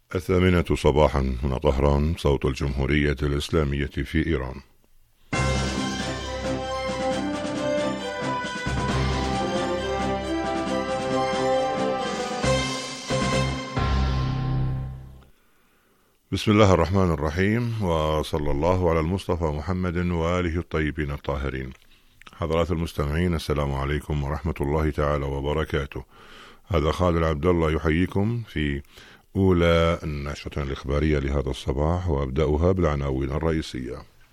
الثامنة صباحا هنا طهران، صوت الجمهورية الإسلامية في إيران. بسم الله الرحمن الرحيم، وصلى الله على المصطفى محمد وآله الطيبين الطاهرين. حضرات المستمعين، السلام عليكم ورحمة الله تعالى وبركاته. هذا خالد عبد الله يحييكم في أولى النشرة الإخبارية لهذا الصباح، وأبدأها بالعناوين الرئيسية.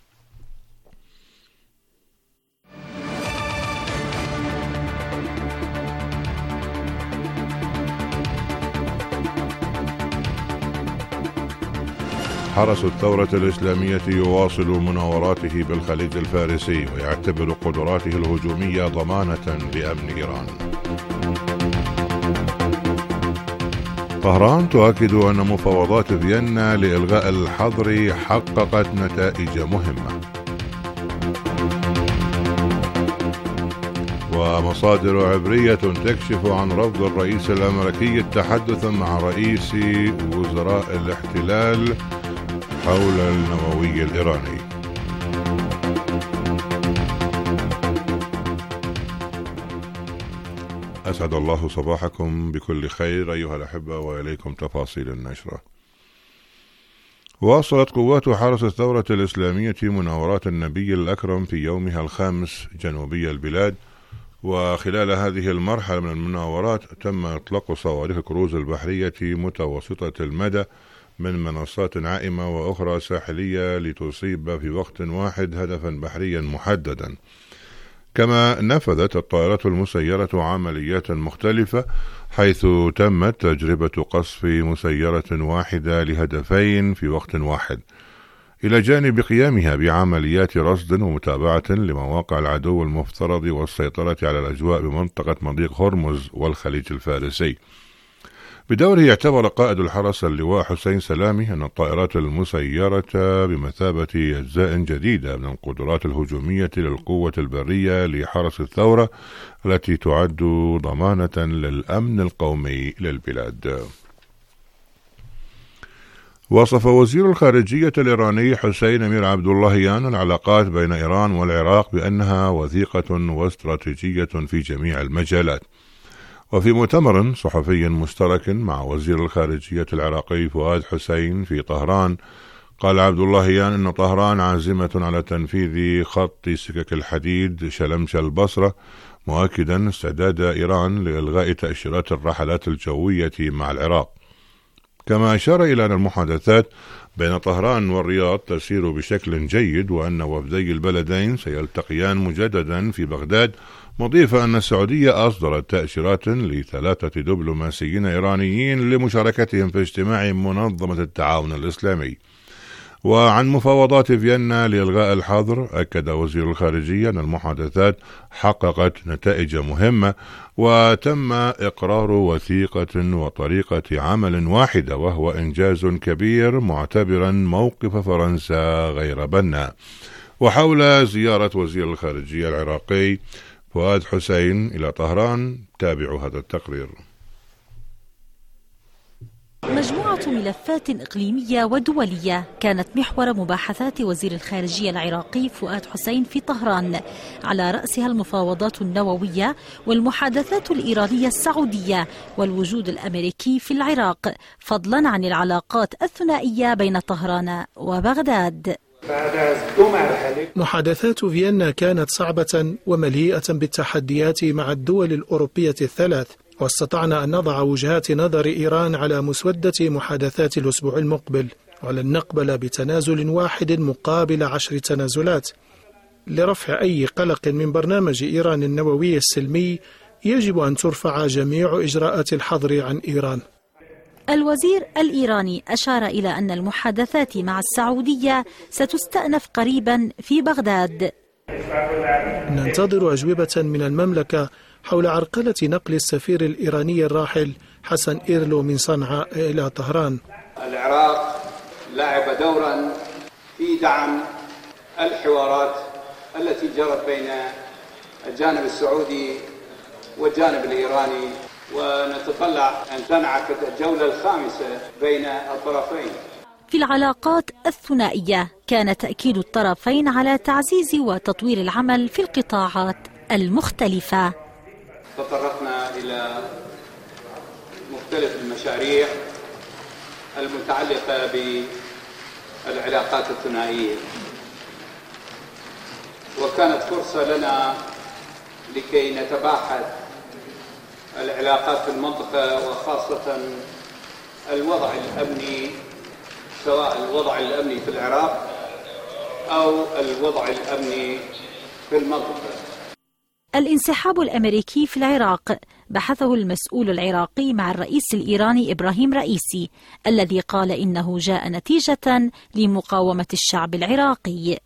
حرس الثورة الإسلامية يواصل مناوراته بالخليج الفارسي، ويعتبر قدراته الهجومية ضمانة لأمن إيران. طهران تؤكد أن مفاوضات فيينا لإلغاء الحظر حققت نتائج مهمة. ومصادر عبرية تكشف عن رفض الرئيس الأمريكي التحدث مع رئيس وزراء الاحتلال حول النووي الإيراني. أسعد الله صباحكم بكل خير أيها الأحبة، وإليكم تفاصيل النشرة. واصلت قوات حرس الثورة الإسلامية مناورات النبي الأكرم في يومها الخامس جنوبي البلاد، وخلال هذه المرحلة من المناورات تم إطلاق صواريخ كروز البحرية متوسطة المدى من منصات عائمة وأخرى ساحلية لتصيب في وقت واحد هدفا بحريا محددا. كما نفذت الطائرات المسيرة عمليات مختلفة، حيث تمت تجربة قصف مسيرة واحدة لهدفين في وقت واحد، إلى جانب قيامها بعمليات رصد ومتابعة لمواقع العدو المفترض والسيطرة على الأجواء بمنطقة مضيق هرمز والخليج الفارسي. بدوره اعتبر قائد الحرس اللواء حسين سلامي أن الطائرات المسيرة بمثابة أجزاء جديدة من القدرات الهجومية للقوة البرية لحرس الثورة التي تعد ضمانة للأمن القومي للبلاد. وصف وزير الخارجية الإيراني حسين أمير عبد اللهيان العلاقات بين إيران والعراق بأنها وثيقة واستراتيجية في جميع المجالات. وفي مؤتمر صحفي مشترك مع وزير الخارجية العراقي فؤاد حسين في طهران، قال عبد اللهيان أن طهران عازمة على تنفيذ خط سكك الحديد شلمشة البصرة، مؤكدا استعداد إيران لإلغاء تأشيرات الرحلات الجوية مع العراق. كما أشار إلى أن المحادثات بين طهران والرياض تسير بشكل جيد، وأن وفدي البلدين سيلتقيان مجددا في بغداد، مضيفا أن السعودية أصدرت تأشيرات ل3 دبلوماسيين إيرانيين لمشاركتهم في اجتماع منظمة التعاون الإسلامي. وعن مفاوضات فيينا لإلغاء الحظر، أكد وزير الخارجية أن المحادثات حققت نتائج مهمة، وتم إقرار وثيقة وطريقة عمل واحدة، وهو إنجاز كبير معتبرا موقف فرنسا غير بناء. وحول زيارة وزير الخارجية العراقي فؤاد حسين إلى طهران، تابعوا هذا التقرير. مجموعة ملفات إقليمية ودولية كانت محور مباحثات وزير الخارجية العراقي فؤاد حسين في طهران، على رأسها المفاوضات النووية والمحادثات الإيرانية السعودية والوجود الأمريكي في العراق، فضلا عن العلاقات الثنائية بين طهران وبغداد. محادثات فيينا كانت صعبة ومليئة بالتحديات مع الدول الأوروبية الثلاث، واستطعنا أن نضع وجهات نظر إيران على مسودة محادثات الأسبوع المقبل، ولن نقبل بتنازل واحد مقابل 10 تنازلات. لرفع أي قلق من برنامج إيران النووي السلمي يجب أن ترفع جميع إجراءات الحظر عن إيران. الوزير الإيراني أشار إلى أن المحادثات مع السعودية ستستأنف قريبا في بغداد. ننتظر أجوبة من المملكة حول عرقلة نقل السفير الإيراني الراحل حسن إيرلو من صنعاء إلى طهران. العراق لعب دورا في دعم الحوارات التي جرت بين الجانب السعودي والجانب الإيراني ونتطلع أن تنعقد الجولة الخامسة بين الطرفين. في العلاقات الثنائية كان تأكيد الطرفين على تعزيز وتطوير العمل في القطاعات المختلفة. تطرقنا إلى مختلف المشاريع المتعلقة بالعلاقات الثنائية، وكانت فرصة لنا لكي نتباحث العلاقات في المنطقة، وخاصة الوضع الأمني، سواء الوضع الأمني في العراق أو الوضع الأمني في المنطقة. الانسحاب الأمريكي في العراق بحثه المسؤول العراقي مع الرئيس الإيراني إبراهيم رئيسي، الذي قال إنه جاء نتيجة لمقاومة الشعب العراقي.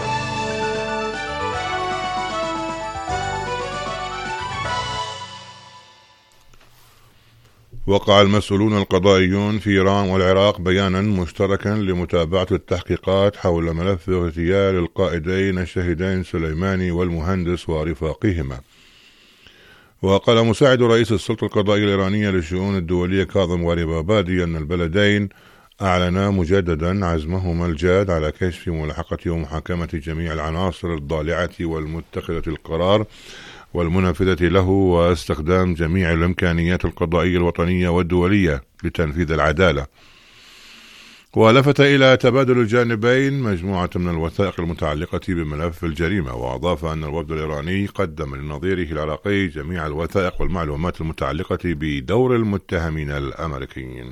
وقع المسؤولون القضائيون في إيران والعراق بيانا مشتركا لمتابعة التحقيقات حول ملف اغتيال القائدين الشهيدين سليماني والمهندس ورفاقهما. وقال مساعد رئيس السلطة القضائية الإيرانية للشؤون الدولية كاظم غريبابادي أن البلدين أعلنا مجددا عزمهما الجاد على كشف ملاحقة ومحاكمة جميع العناصر الضالعة والمتخذة القرار والمنفذة له، واستخدام جميع الإمكانيات القضائية الوطنية والدولية لتنفيذ العدالة. ولفت إلى تبادل الجانبين مجموعة من الوثائق المتعلقة بملف الجريمة، وأضاف أن الوفد الإيراني قدم لنظيره العراقي جميع الوثائق والمعلومات المتعلقة بدور المتهمين الأمريكيين.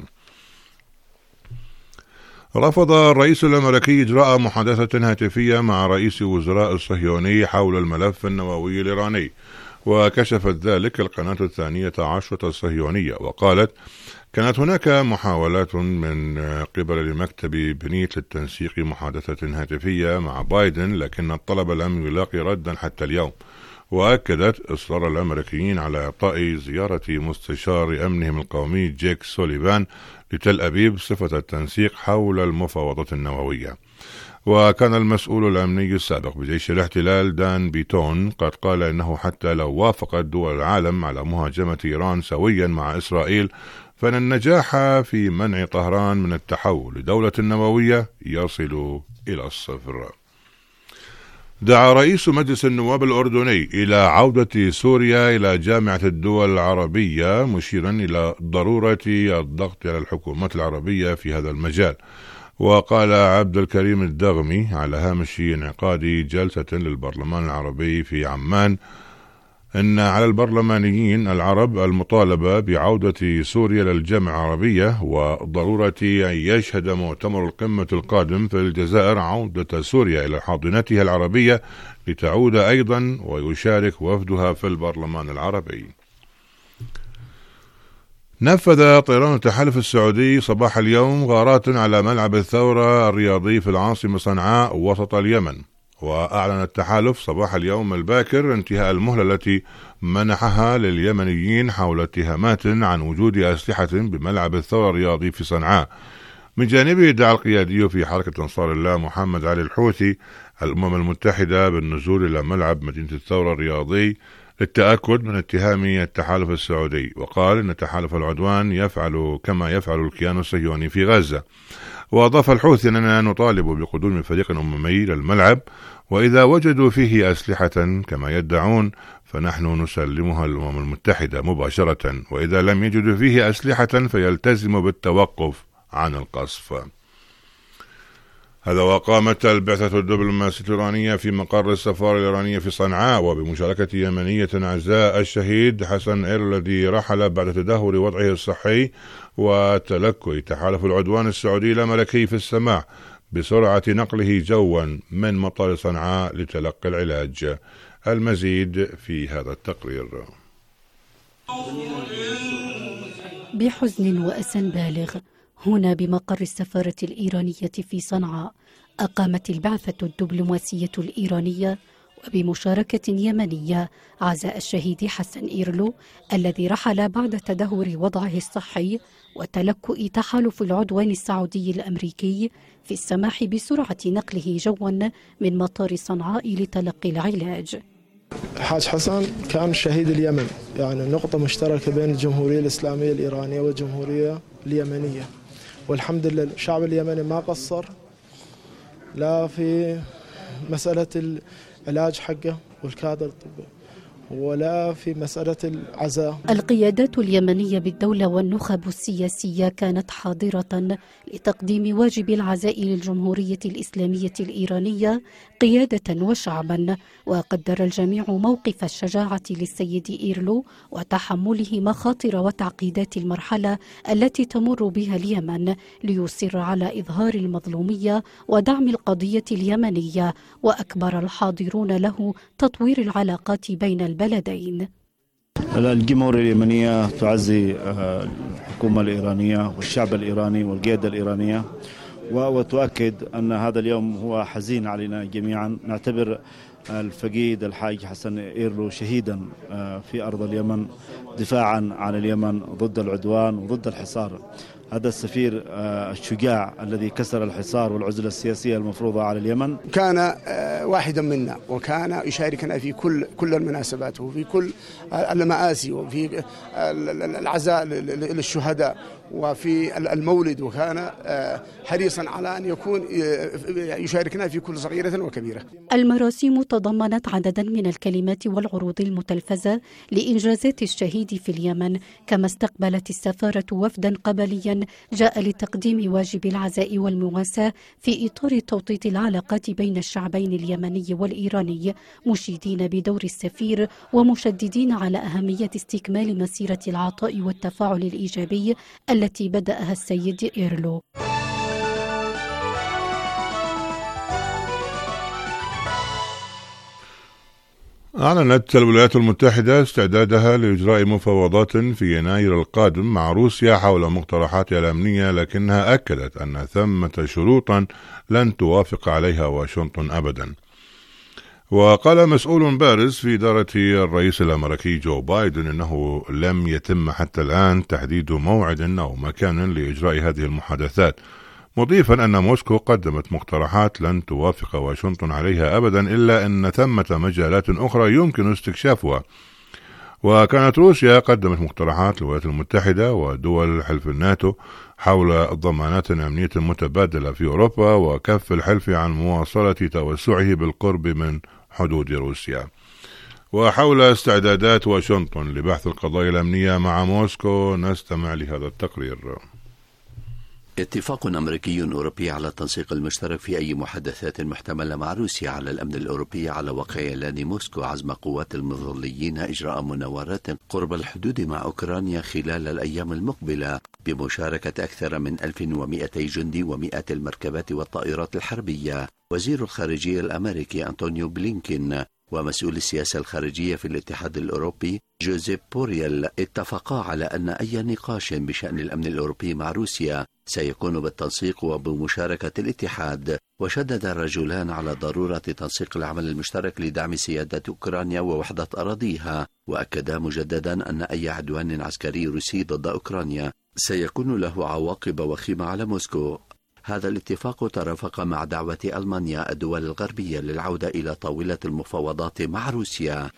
رفض الرئيس الأمريكي إجراء محادثة هاتفية مع رئيس وزراء الصهيوني حول الملف النووي الإيراني، وكشفت ذلك القناة 12 الصهيونية، وقالت: كانت هناك محاولات من قبل مكتب بنيت للتنسيق محادثة هاتفية مع بايدن، لكن الطلب لم يلاقي ردا حتى اليوم. وأكدت إصرار الأمريكيين على إعطاء زيارة مستشار أمنهم القومي جيك سوليفان لتل أبيب صفة التنسيق حول المفاوضات النووية. وكان المسؤول الأمني السابق بجيش الاحتلال دان بيتون قد قال إنه حتى لو وافقت دول العالم على مهاجمة إيران سويا مع إسرائيل، فإن النجاح في منع طهران من التحول لدولة نووية يصل إلى الصفر. دعا رئيس مجلس النواب الأردني إلى عودة سوريا إلى جامعة الدول العربية، مشيرا إلى ضرورة الضغط على الحكومات العربية في هذا المجال. وقال عبد الكريم الدغمي على هامش انعقاد جلسة للبرلمان العربي في عمان إن على البرلمانيين العرب المطالبة بعودة سوريا للجامعة العربية، وضرورة أن يشهد مؤتمر القمة القادم في الجزائر عودة سوريا إلى حاضنتها العربية لتعود أيضا ويشارك وفدها في البرلمان العربي. نفذ طيران التحالف السعودي صباح اليوم غارات على ملعب الثورة الرياضي في العاصمة صنعاء وسط اليمن. وأعلن التحالف صباح اليوم الباكر انتهاء المهلة التي منحها لليمنيين حول اتهامات عن وجود أسلحة بملعب الثورة الرياضي في صنعاء. من جانبه ادعى القيادي في حركة أنصار الله محمد علي الحوثي الأمم المتحدة بالنزول إلى ملعب مدينة الثورة الرياضي للتأكد من اتهام التحالف السعودي، وقال إن تحالف العدوان يفعل كما يفعل الكيان الصهيوني في غزة. وأضاف الحوثي أننا نطالب بقدوم فريق أممي للملعب، وإذا وجدوا فيه أسلحة كما يدعون فنحن نسلمها للأمم المتحدة مباشرة، وإذا لم يجدوا فيه أسلحة فيلتزم بالتوقف عن القصف. هذا وقامت البعثة الدبلوماسية الإيرانية في مقر السفارة الإيرانية في صنعاء وبمشاركة يمنية عزاء الشهيد حسن إير الذي رحل بعد تدهور وضعه الصحي وتلكؤ تحالف العدوان السعودي الأمريكي في السماح بسرعة نقله جوا من مطار صنعاء لتلقي العلاج. المزيد في هذا التقرير. بحزن وأسى بالغ هنا بمقر السفارة الإيرانية في صنعاء أقامت البعثة الدبلوماسية الإيرانية وبمشاركة يمنية عزاء الشهيد حسن إيرلو الذي رحل بعد تدهور وضعه الصحي وتلكؤ تحالف العدوان السعودي الأمريكي في السماح بسرعة نقله جوا من مطار صنعاء لتلقي العلاج. حاج حسن كان شهيد اليمن، يعني نقطة مشتركة بين الجمهورية الإسلامية الإيرانية والجمهورية اليمنية، والحمد لله الشعب اليمني ما قصر لا في مسألة العلاج حقه والكادر الطبي ولا في مسألة العزاء. القيادات اليمنية بالدولة والنخب السياسية كانت حاضرة لتقديم واجب العزاء للجمهورية الإسلامية الإيرانية قيادة وشعبا، وقدر الجميع موقف الشجاعة للسيد إيرلو وتحمله مخاطر وتعقيدات المرحلة التي تمر بها اليمن ليصر على إظهار المظلومية ودعم القضية اليمنية، وأكبر الحاضرون له تطوير العلاقات بين البلدين. الجمهورية اليمنية تعزي الحكومة الإيرانية والشعب الإيراني والقيادة الإيرانية، وتؤكد أن هذا اليوم هو حزين علينا جميعا. نعتبر الفقيد الحاج حسن إيرلو شهيدا في أرض اليمن دفاعا عن اليمن ضد العدوان وضد الحصار. هذا السفير الشجاع الذي كسر الحصار والعزلة السياسية المفروضة على اليمن. كان واحدا منا، وكان يشاركنا في كل المناسبات وفي كل المآسي وفي العزاء للشهداء وفي المولد، وكان حريصا على أن يكون يشاركنا في كل صغيرة وكبيرة. المراسيم تضمنت عددا من الكلمات والعروض المتلفزة لإنجازات الشهيد في اليمن، كما استقبلت السفارة وفدا قبليا جاء لتقديم واجب العزاء والمواساة في إطار توطيد العلاقات بين الشعبين اليمني والإيراني، مشيدين بدور السفير ومشددين على أهمية استكمال مسيرة العطاء والتفاعل الإيجابي التي بدأها السيد إيرلو. أعلنت الولايات المتحدة استعدادها لإجراء مفاوضات في يناير القادم مع روسيا حول مقترحاتها الأمنية، لكنها أكدت أن ثمة شروطا لن توافق عليها واشنطن أبدا. وقال مسؤول بارز في إدارة الرئيس الأمريكي جو بايدن أنه لم يتم حتى الآن تحديد موعد أو مكان لإجراء هذه المحادثات، مضيفا أن موسكو قدمت مقترحات لن توافق واشنطن عليها أبدا، إلا أن ثمة مجالات أخرى يمكن استكشافها. وكانت روسيا قدمت مقترحات للولايات المتحدة ودول حلف الناتو حول ضمانات أمنية متبادلة في أوروبا وكف الحلف عن مواصلة توسعه بالقرب من حدود روسيا. وحول استعدادات واشنطن لبحث القضايا الأمنية مع موسكو نستمع لهذا التقرير. اتفاق أمريكي أوروبي على التنسيق المشترك في أي محادثات محتملة مع روسيا على الأمن الأوروبي على وقع إعلان موسكو عزم قوات المظليين إجراء مناورات قرب الحدود مع أوكرانيا خلال الأيام المقبلة بمشاركة أكثر من 1200 جندي و100 المركبات والطائرات الحربية. وزير الخارجية الأمريكي أنطونيو بلينكين ومسؤول السياسة الخارجية في الاتحاد الأوروبي جوزيب بوريل اتفقا على أن أي نقاش بشأن الأمن الأوروبي مع روسيا سيكون بالتنسيق وبمشاركة الاتحاد. وشدد الرجلان على ضرورة تنسيق العمل المشترك لدعم سيادة أوكرانيا ووحدة أراضيها، وأكدا مجددا أن أي عدوان عسكري روسي ضد أوكرانيا سيكون له عواقب وخيمة على موسكو. هذا الاتفاق ترافق مع دعوة ألمانيا الدول الغربية للعودة إلى طاولة المفاوضات مع روسيا.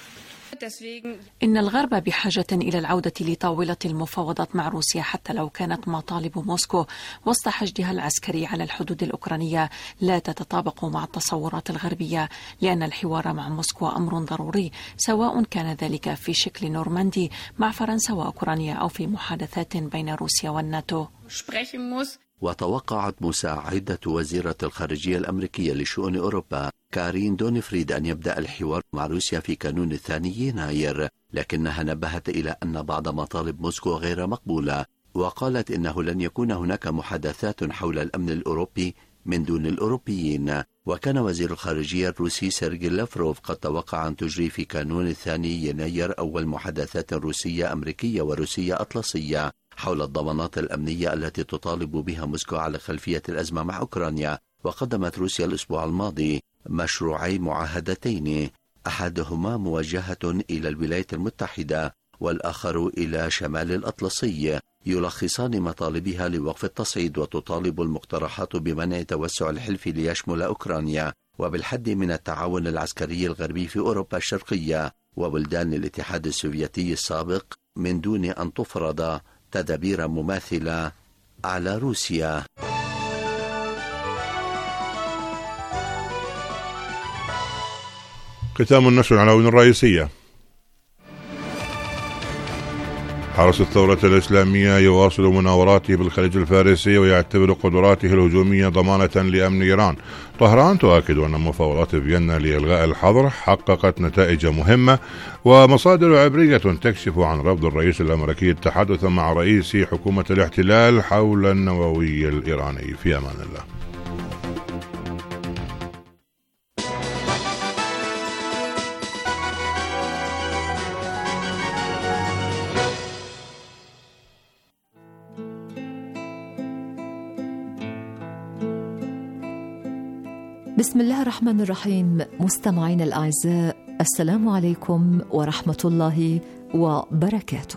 إن الغرب بحاجة إلى العودة لطاولة المفاوضات مع روسيا، حتى لو كانت مطالب موسكو وسط حشدها العسكري على الحدود الأوكرانية لا تتطابق مع التصورات الغربية، لأن الحوار مع موسكو أمر ضروري، سواء كان ذلك في شكل نورماندي مع فرنسا وأوكرانيا أو في محادثات بين روسيا والناتو. وتوقعت مساعدة وزيرة الخارجية الأمريكية لشؤون أوروبا كارين دونفريد أن يبدأ الحوار مع روسيا في كانون 2 يناير، لكنها نبهت إلى أن بعض مطالب موسكو غير مقبولة، وقالت إنه لن يكون هناك محادثات حول الأمن الأوروبي من دون الأوروبيين. وكان وزير الخارجية الروسي سيرجي لافروف قد توقع أن تجري في كانون 2 يناير أول محادثات روسية أمريكية وروسية أطلسية حول الضمانات الأمنية التي تطالب بها موسكو على خلفية الأزمة مع أوكرانيا. وقدمت روسيا الأسبوع الماضي مشروعي معاهدتين، أحدهما موجهة إلى الولايات المتحدة والآخر إلى شمال الأطلسي، يلخصان مطالبها لوقف التصعيد، وتطالب المقترحات بمنع توسع الحلف ليشمل أوكرانيا وبالحد من التعاون العسكري الغربي في أوروبا الشرقية وبلدان الاتحاد السوفيتي السابق من دون أن تفرض تدابير مماثلة على روسيا. ختام النشر العناوين الرئيسية. حرس الثورة الإسلامية يواصل مناوراته بالخليج الفارسي ويعتبر قدراته الهجومية ضمانة لأمن إيران. طهران تؤكد أن مفاوضات فيينا لإلغاء الحظر حققت نتائج مهمة. ومصادر عبرية تكشف عن رفض الرئيس الأمريكي التحدث مع رئيس حكومة الاحتلال حول النووي الإيراني. في أمان الله. بسم الله الرحمن الرحيم. مستمعين الأعزاء، السلام عليكم ورحمة الله وبركاته.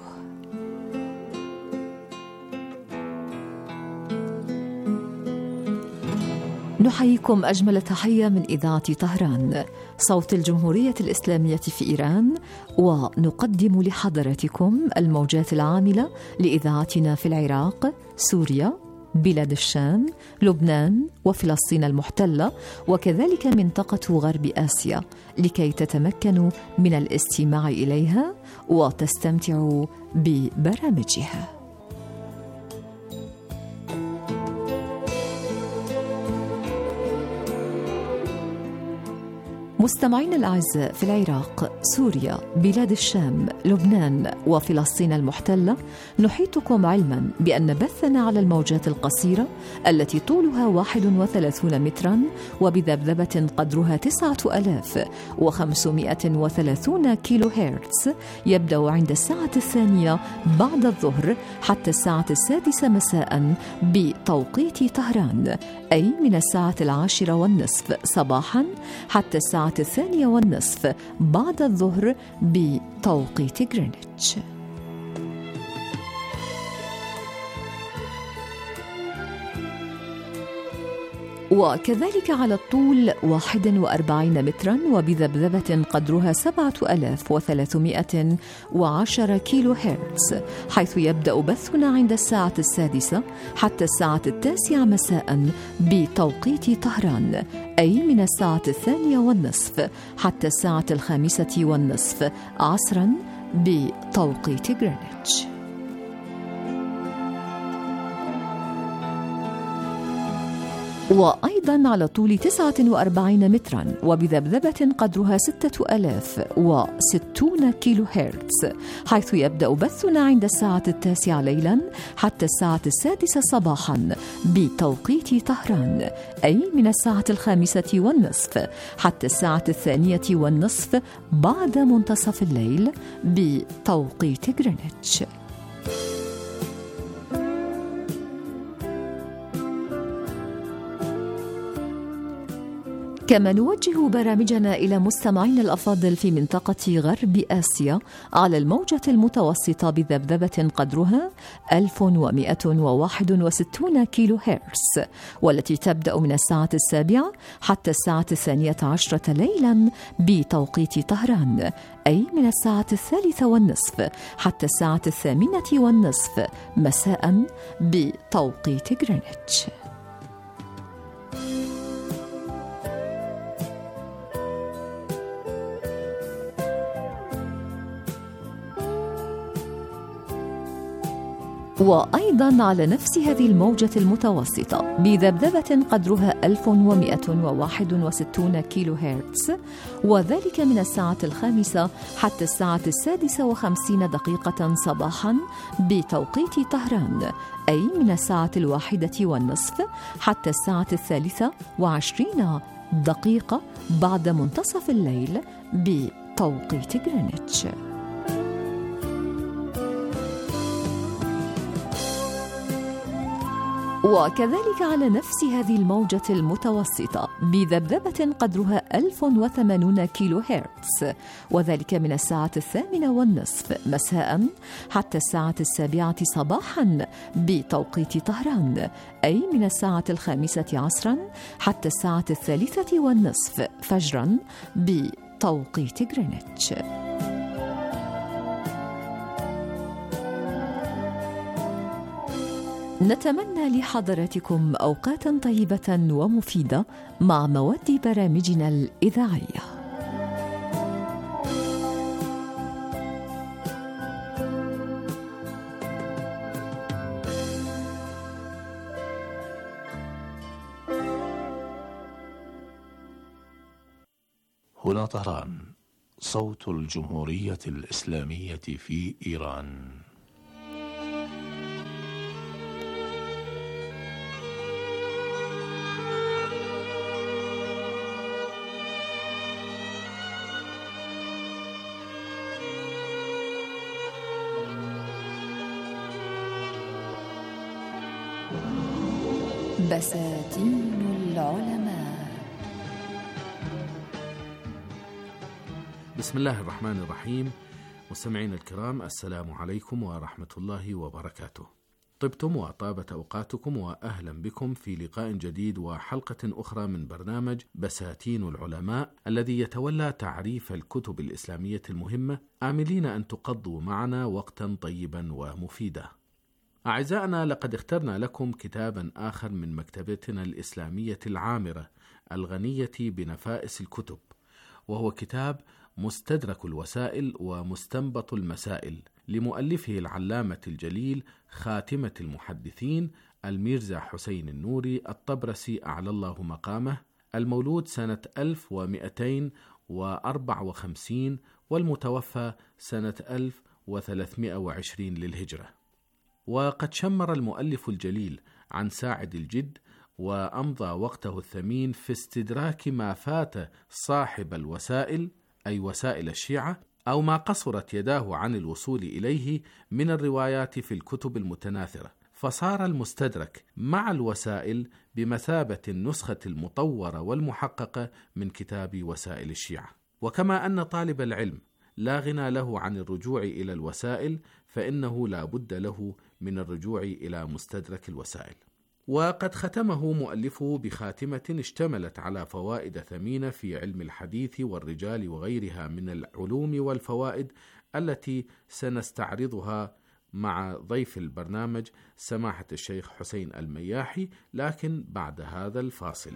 نحييكم أجمل تحية من إذاعة طهران صوت الجمهورية الإسلامية في إيران، ونقدم لحضراتكم الموجات العاملة لإذاعتنا في العراق، سوريا، بلاد الشام، لبنان وفلسطين المحتلة، وكذلك منطقة غرب آسيا، لكي تتمكنوا من الاستماع إليها وتستمتعوا ببرامجها. مستمعين الأعزاء، في العراق، سوريا، بلاد الشام، لبنان وفلسطين المحتلة، نحيطكم علما بأن بثنا على الموجات القصيرة التي طولها 31 مترا وبذبذبة قدرها 9530 كيلو هرتز يبدأ عند الساعة 2 بعد الظهر حتى الساعة 6 مساء بتوقيت طهران، أي من الساعة 10:30 صباحا حتى الساعة 2:30 بعد الظهر بتوقيت غرينتش. وكذلك على الطول 41 مترا وبذبذبة قدرها 7310 كيلو هرتز، حيث يبدأ بثنا عند الساعة 6 حتى الساعة 9 مساء بتوقيت طهران، أي من الساعة 2:30 حتى الساعة 5:30 عصرا بتوقيت غرينتش. وأيضا على طول 49 مترا وبذبذبة قدرها 6060 كيلو هرتز، حيث يبدأ بثنا عند الساعة 9 ليلا حتى الساعة 6 صباحا بتوقيت طهران، أي من الساعة 5:30 حتى الساعة 2:30 بعد منتصف الليل بتوقيت غرينتش. كما نوجه برامجنا إلى مستمعين الأفاضل في منطقة غرب آسيا على الموجة المتوسطة بذبذبة قدرها 1161 كيلو هرتز، والتي تبدأ من الساعة 7 حتى الساعة 12 ليلا بتوقيت طهران، أي من الساعة 3:30 حتى الساعة 8:30 مساء بتوقيت غرينتش. وأيضا على نفس هذه الموجة المتوسطة بذبذبة قدرها 1161 كيلو هرتز، وذلك من الساعة 5 حتى الساعة 6:50 صباحا بتوقيت طهران، أي من الساعة 1:30 حتى الساعة 23 بعد منتصف الليل بتوقيت غرينتش. وكذلك على نفس هذه الموجة المتوسطة بذبذبة قدرها 1080 كيلو هرتز، وذلك من الساعة 8:30 مساء حتى الساعة 7 صباحا بتوقيت طهران، أي من الساعة 5 عصرا حتى الساعة 3:30 فجرا بتوقيت غرينتش. نتمنى لحضراتكم أوقاتا طيبة ومفيدة مع مواد برامجنا الإذاعية. هنا طهران، صوت الجمهورية الإسلامية في إيران. بساتين العلماء. بسم الله الرحمن الرحيم. مستمعين الكرام، السلام عليكم ورحمة الله وبركاته. طبتم وطابت أوقاتكم، وأهلا بكم في لقاء جديد وحلقة أخرى من برنامج بساتين العلماء، الذي يتولى تعريف الكتب الإسلامية المهمة، آملين أن تقضوا معنا وقتا طيبا ومفيدا. أعزائنا، لقد اخترنا لكم كتابا آخر من مكتبتنا الإسلامية العامرة الغنية بنفائس الكتب، وهو كتاب مستدرك الوسائل ومستنبط المسائل لمؤلفه العلامة الجليل خاتمة المحدثين الميرزا حسين النوري الطبرسي أعلى الله مقامه، المولود سنة 1254 والمتوفى سنة 1320 للهجرة. وقد شمر المؤلف الجليل عن ساعد الجد، وأمضى وقته الثمين في استدراك ما فات صاحب الوسائل، أي وسائل الشيعة، أو ما قصرت يداه عن الوصول إليه من الروايات في الكتب المتناثرة، فصار المستدرك مع الوسائل بمثابة النسخة المطورة والمحققة من كتاب وسائل الشيعة. وكما أن طالب العلم لا غنى له عن الرجوع إلى الوسائل، فإنه لا بد له من الرجوع إلى مستدرك الوسائل. وقد ختمه مؤلفه بخاتمة اشتملت على فوائد ثمينة في علم الحديث والرجال وغيرها من العلوم والفوائد التي سنستعرضها مع ضيف البرنامج سماحة الشيخ حسين المياحي، لكن بعد هذا الفاصل.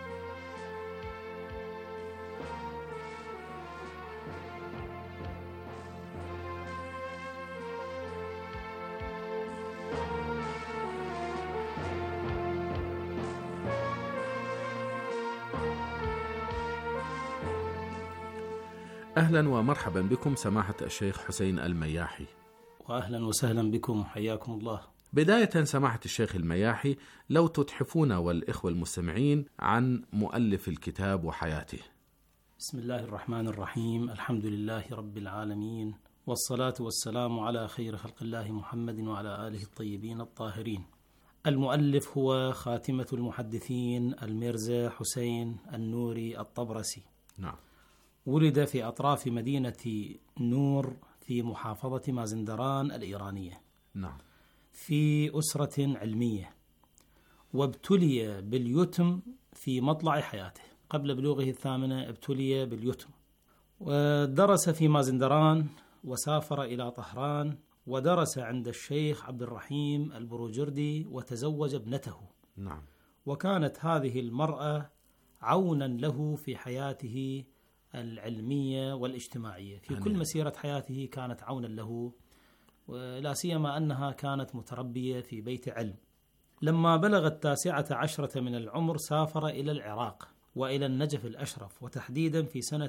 أهلا ومرحبا بكم سماحة الشيخ حسين المياحي. وأهلا وسهلا بكم، حياكم الله. بداية سماحة الشيخ المياحي، لو تتحفونا والإخوة المستمعين عن مؤلف الكتاب وحياته. بسم الله الرحمن الرحيم، الحمد لله رب العالمين، والصلاة والسلام على خير خلق الله محمد وعلى آله الطيبين الطاهرين. المؤلف هو خاتمة المحدثين الميرزا حسين النوري الطبرسي. نعم. ولد في أطراف مدينة نور في محافظة مازندران الإيرانية. نعم. في أسرة علمية، وابتلي باليتم في مطلع حياته. قبل بلوغه 8 ابتلي باليتم، ودرس في مازندران وسافر إلى طهران ودرس عند الشيخ عبد الرحيم البروجردي وتزوج ابنته. نعم. وكانت هذه المرأة عونا له في حياته العلمية والاجتماعية، في كل مسيرة حياته كانت عونا له، ولا سيما أنها كانت متربية في بيت علم. لما بلغت 19 من العمر سافر إلى العراق وإلى النجف الأشرف، وتحديدا في سنة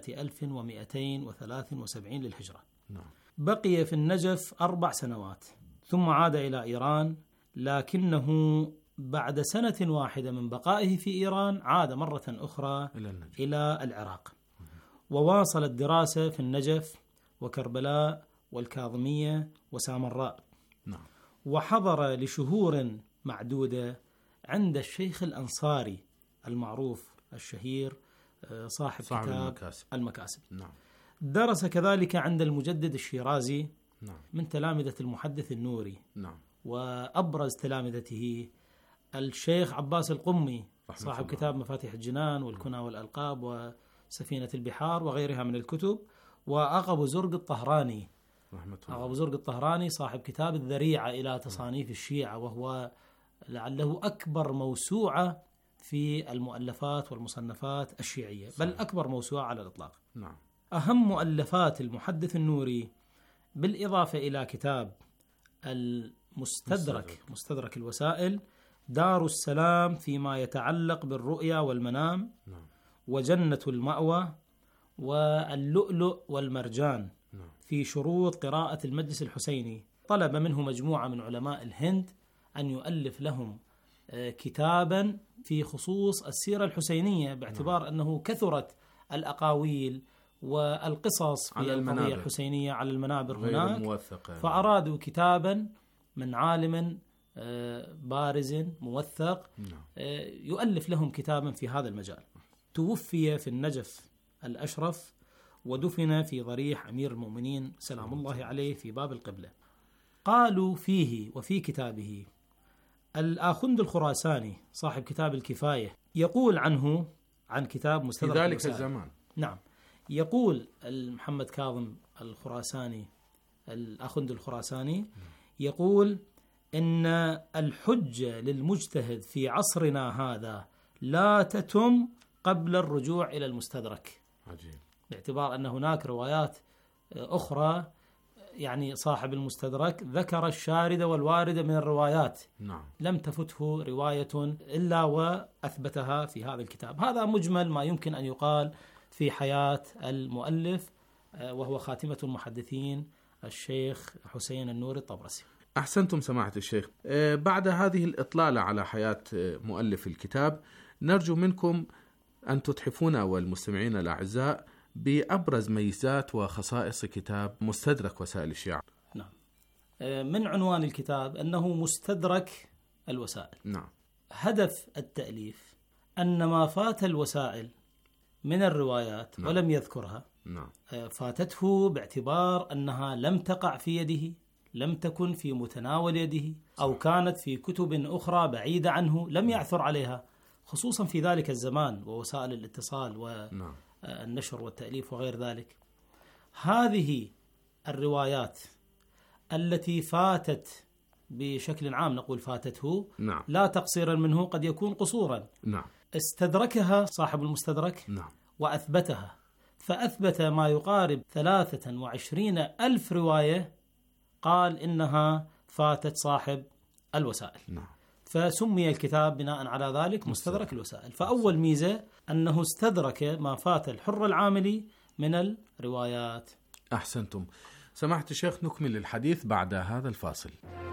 1273 للهجرة. بقي في النجف 4 سنوات ثم عاد إلى إيران، لكنه بعد سنة واحدة من بقائه في إيران عاد مرة أخرى إلى العراق، وواصل الدراسة في النجف وكربلاء والكاظمية وسامراء. وحضر لشهور معدودة عند الشيخ الأنصاري المعروف الشهير صاحب كتاب المكاسب. نعم. درس كذلك عند المجدد الشيرازي. نعم. من تلامذة المحدث النوري. نعم. وأبرز تلامذته الشيخ عباس القمي صاحب كتاب مفاتيح الجنان والكنى والألقاب وسفينة البحار وغيرها من الكتب، وأغا زرق الطهراني أغا زرق الطهراني صاحب كتاب الذريعة إلى تصانيف الشيعة، وهو لعله أكبر موسوعة في المؤلفات والمصنفات الشيعية، بل أكبر موسوعة على الإطلاق. نعم. أهم مؤلفات المحدث النوري بالإضافة إلى كتاب مستدرك الوسائل، دار السلام فيما يتعلق بالرؤيا والمنام، وجنة المأوى، واللؤلؤ والمرجان في شروط قراءة المجلس الحسيني. طلب منه مجموعة من علماء الهند أن يؤلف لهم كتابا في خصوص السيرة الحسينية، باعتبار أنه كثرت الأقاويل والقصص في القضية الحسينية على المنابر هناك، فأرادوا كتابا من عالم بارز موثق يؤلف لهم كتابا في هذا المجال. توفي في النجف الأشرف ودفن في ضريح أمير المؤمنين سلام الله عليه في باب القبلة. قالوا فيه وفي كتابه الآخند الخراساني صاحب كتاب الكفاية يقول عنه عن كتاب مستدرك في ذلك الزمان. نعم. يقول محمد كاظم الخراساني الآخند الخراساني يقول إن الحجة للمجتهد في عصرنا هذا لا تتم قبل الرجوع إلى المستدرك. عجيب. باعتبار أن هناك روايات أخرى، يعني صاحب المستدرك ذكر الشاردة والواردة من الروايات. نعم. لم تفته رواية إلا وأثبتها في هذا الكتاب. هذا مجمل ما يمكن أن يقال في حياة المؤلف، وهو خاتمة المحدثين الشيخ حسين النوري الطبرسي. أحسنتم سماحة الشيخ. بعد هذه الإطلالة على حياة مؤلف الكتاب، نرجو منكم أن تتحفونا والمستمعين الأعزاء بأبرز ميزات وخصائص كتاب مستدرك وسائل الشيعة. نعم. من عنوان الكتاب أنه مستدرك الوسائل. نعم. هدف التأليف أن ما فات الوسائل من الروايات ولم يذكرها فاتته باعتبار أنها لم تقع في يده، لم تكن في متناول يده، أو كانت في كتب أخرى بعيدة عنه لم يعثر عليها، خصوصا في ذلك الزمان ووسائل الاتصال والنشر والتأليف وغير ذلك. هذه الروايات التي فاتت بشكل عام، نقول فاتته لا تقصيرا منه، قد يكون قصورا، استدركها صاحب المستدرك وأثبتها، فأثبت ما يقارب 23,000 رواية قال إنها فاتت صاحب الوسائل. فسمي الكتاب بناء على ذلك مستدرك الوسائل. فأول ميزة أنه استدرك ما فات الحر العاملي من الروايات. أحسنتم سماحة الشيخ. نكمل الحديث بعد هذا الفاصل.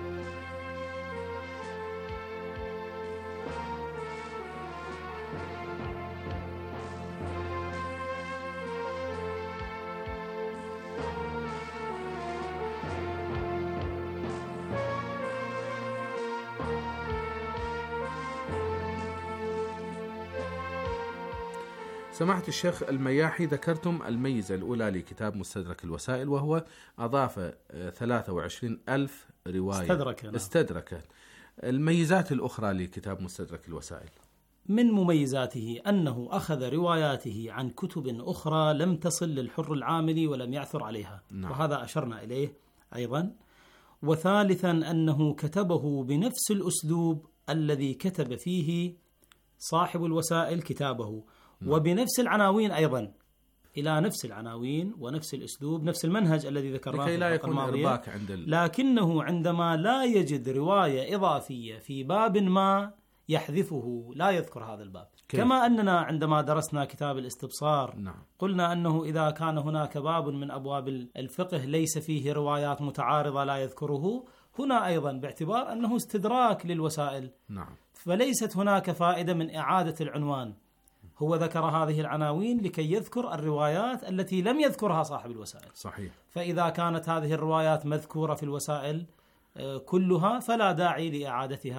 سماحة الشيخ المياحي، ذكرتم الميزة الأولى لكتاب مستدرك الوسائل، وهو أضاف 23,000 رواية استدركت. الميزات الأخرى لكتاب مستدرك الوسائل: من مميزاته أنه أخذ رواياته عن كتب أخرى لم تصل للحر العاملي ولم يعثر عليها، وهذا أشرنا إليه أيضا. وثالثا أنه كتبه بنفس الأسلوب الذي كتب فيه صاحب الوسائل كتابه، وبنفس العناوين أيضا، إلى نفس العناوين ونفس الأسلوب، نفس المنهج الذي ذكرناه لكي لا يكون إرباك لكنه عندما لا يجد رواية إضافية في باب ما يحذفه، لا يذكر هذا الباب. كما أننا عندما درسنا كتاب الاستبصار قلنا أنه إذا كان هناك باب من أبواب الفقه ليس فيه روايات متعارضة لا يذكره، هنا أيضا باعتبار أنه استدراك للوسائل فليست هناك فائدة من إعادة العنوان، هو ذكر هذه العناوين لكي يذكر الروايات التي لم يذكرها صاحب الوسائل. صحيح. فإذا كانت هذه الروايات مذكورة في الوسائل كلها فلا داعي لإعادتها،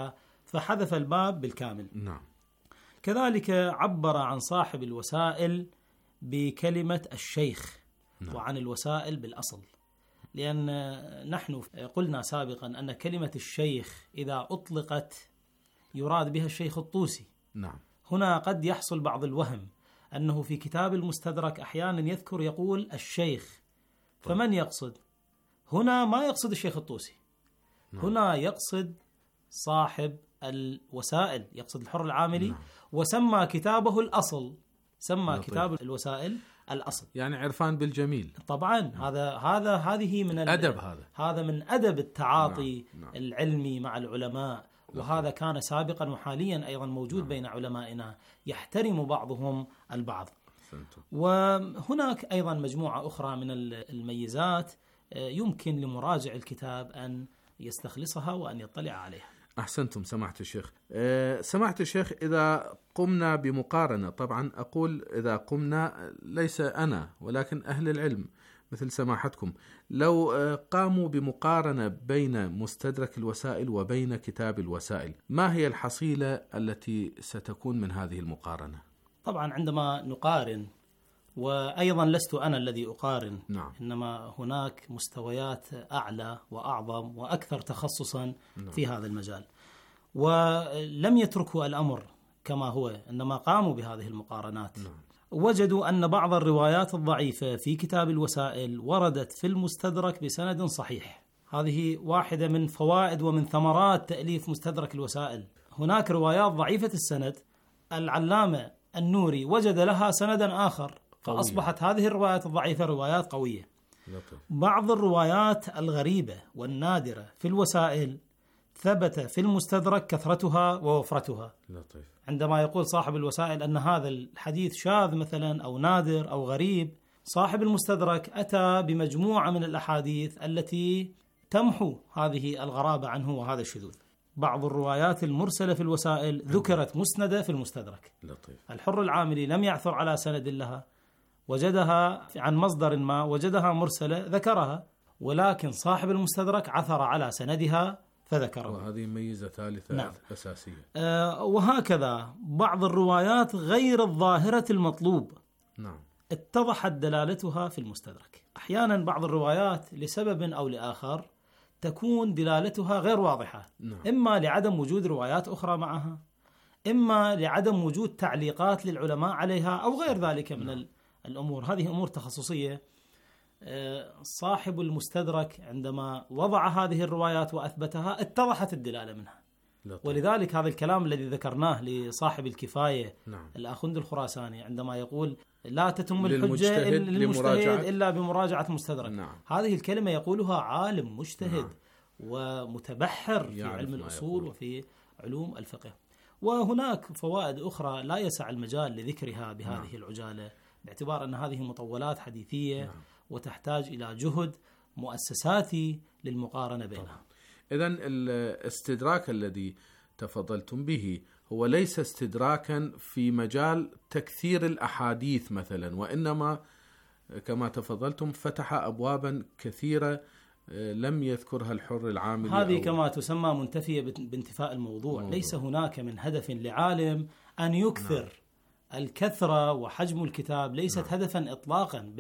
فحذف الباب بالكامل. نعم. كذلك عبر عن صاحب الوسائل بكلمة الشيخ. نعم. وعن الوسائل بالأصل، لأن نحن قلنا سابقا أن كلمة الشيخ إذا أطلقت يراد بها الشيخ الطوسي. نعم. هنا قد يحصل بعض الوهم أنه في كتاب المستدرك أحيانا يذكر يقول الشيخ. طيب. فمن يقصد؟ هنا ما يقصد الشيخ الطوسي. نعم. هنا يقصد صاحب الوسائل، يقصد الحر العاملي. نعم. وسمى كتابه الأصل، سمى كتاب الوسائل الأصل، يعني عرفان بالجميل. طبعا. هذه من الأدب، هذا من أدب التعاطي. نعم. العلمي مع العلماء. وهذا كان سابقا وحاليا أيضا موجود. نعم. بين علمائنا، يحترم بعضهم البعض. وهناك أيضا مجموعة أخرى من الميزات يمكن لمراجع الكتاب أن يستخلصها وأن يطلع عليها. أحسنتم سماحة الشيخ. سماحة الشيخ، إذا قمنا بمقارنة، طبعا أقول إذا قمنا ليس أنا ولكن أهل العلم مثل سماحتكم، لو قاموا بمقارنة بين مستدرك الوسائل وبين كتاب الوسائل، ما هي الحصيلة التي ستكون من هذه المقارنة؟ طبعا عندما نقارن، وأيضا لست أنا الذي أقارن. نعم. إنما هناك مستويات أعلى وأعظم وأكثر تخصصا. نعم. في هذا المجال، ولم يتركوا الأمر كما هو، إنما قاموا بهذه المقارنات. نعم. وجدوا أن بعض الروايات الضعيفة في كتاب الوسائل وردت في المستدرك بسند صحيح. هذه واحدة من فوائد ومن ثمرات تأليف مستدرك الوسائل. هناك روايات ضعيفة السند، العلامة النوري وجد لها سندا آخر، فأصبحت هذه الروايات الضعيفة روايات قوية. لطيف. بعض الروايات الغريبة والنادرة في الوسائل ثبت في المستدرك كثرتها ووفرتها. لطيف. عندما يقول صاحب الوسائل أن هذا الحديث شاذ مثلا أو نادر أو غريب، صاحب المستدرك أتى بمجموعة من الأحاديث التي تمحو هذه الغرابة عنه وهذا الشذوذ. بعض الروايات المرسلة في الوسائل ذكرت مسندة في المستدرك. لطيف. الحر العاملي لم يعثر على سند لها، وجدها عن مصدر ما، وجدها مرسلة ذكرها، ولكن صاحب المستدرك عثر على سندها فذكره. وهذه ميزة ثالثة. نعم. أساسية. وهكذا بعض الروايات غير الظاهرة المطلوب. نعم. اتضحت دلالتها في المستدرك. أحيانا بعض الروايات لسبب أو لآخر تكون دلالتها غير واضحة. نعم. إما لعدم وجود روايات أخرى معها، إما لعدم وجود تعليقات للعلماء عليها، أو غير ذلك من نعم. الأمور. هذه أمور تخصصية. صاحب المستدرك عندما وضع هذه الروايات وأثبتها اتضحت الدلالة منها. لطيف. ولذلك هذا الكلام الذي ذكرناه لصاحب الكفاية. نعم. الآخوند الخراساني عندما يقول لا تتم الحجة للمجتهد إلا بمراجعة المستدرك. نعم. هذه الكلمة يقولها عالم مجتهد. نعم. ومتبحر في علم الأصول وفي علوم الفقه. وهناك فوائد أخرى لا يسع المجال لذكرها بهذه العجالة، باعتبار أن هذه مطولات حديثية. نعم. وتحتاج إلى جهد مؤسساتي للمقارنة بينها. إذن الاستدراك الذي تفضلتم به هو ليس استدراكا في مجال تكثير الأحاديث مثلا، وإنما كما تفضلتم فتح أبوابا كثيرة لم يذكرها الحر العاملي. هذه كما تسمى منتفية بانتفاء الموضوع. ليس هناك من هدف لعالم أن يكثر. نعم. الكثرة وحجم الكتاب ليست نعم. هدفا إطلاقا،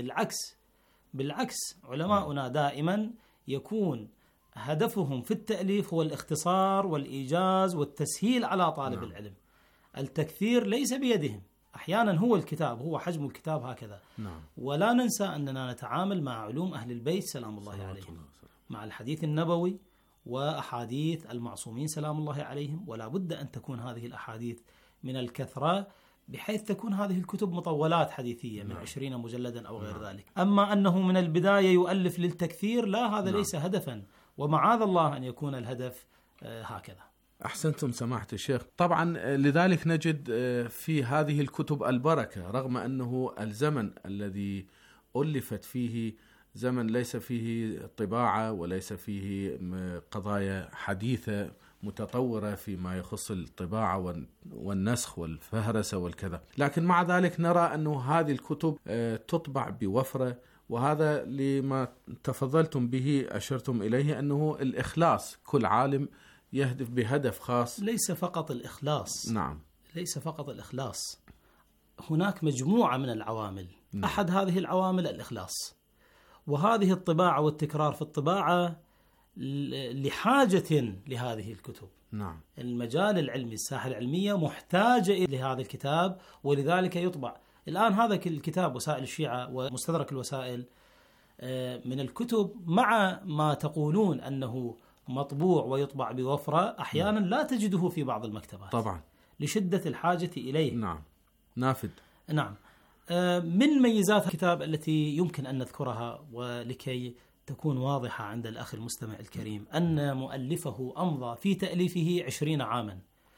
بالعكس علماؤنا دائما يكون هدفهم في التأليف هو الاختصار والإيجاز والتسهيل على طالب العلم. التكثير ليس بيدهم. أحيانا هو الكتاب، هو حجم الكتاب هكذا. ولا ننسى أننا نتعامل مع علوم أهل البيت سلام الله عليهم، مع الحديث النبوي وأحاديث المعصومين سلام الله عليهم، ولا بد أن تكون هذه الأحاديث من الكثرة بحيث تكون هذه الكتب مطولات حديثية من 20 مجلدا أو غير ذلك. أما أنه من البداية يؤلف للتكثير، لا، هذا ليس هدفا، ومعاذ الله أن يكون الهدف هكذا. أحسنتم سماحة الشيخ. طبعا لذلك نجد في هذه الكتب البركة، رغم أنه الزمن الذي ألفت فيه زمن ليس فيه طباعة وليس فيه قضايا حديثة متطورة فيما يخص الطباعة والنسخ والفهرسة والكذا، لكن مع ذلك نرى أنه هذه الكتب تطبع بوفرة. وهذا لما تفضلتم به أشرتم إليه، أنه الإخلاص. كل عالم يهدف بهدف خاص. ليس فقط الإخلاص. نعم. ليس فقط الإخلاص، هناك مجموعة من العوامل. نعم. أحد هذه العوامل الإخلاص، وهذه الطباعة والتكرار في الطباعة لحاجة لهذه الكتب. نعم. المجال العلمي، الساحة العلمية محتاجة لهذا الكتاب، ولذلك يطبع. الآن هذا الكتاب وسائل الشيعة ومستدرك الوسائل من الكتب، مع ما تقولون أنه مطبوع ويطبع بوفرة، أحيانا لا تجده في بعض المكتبات طبعا لشدة الحاجة إليه. نعم. نافذ. نعم. من ميزات الكتاب التي يمكن أن نذكرها ولكي تكون واضحة عند الأخ المستمع الكريم، أن مؤلفه أمضى في تأليفه 20 عاما،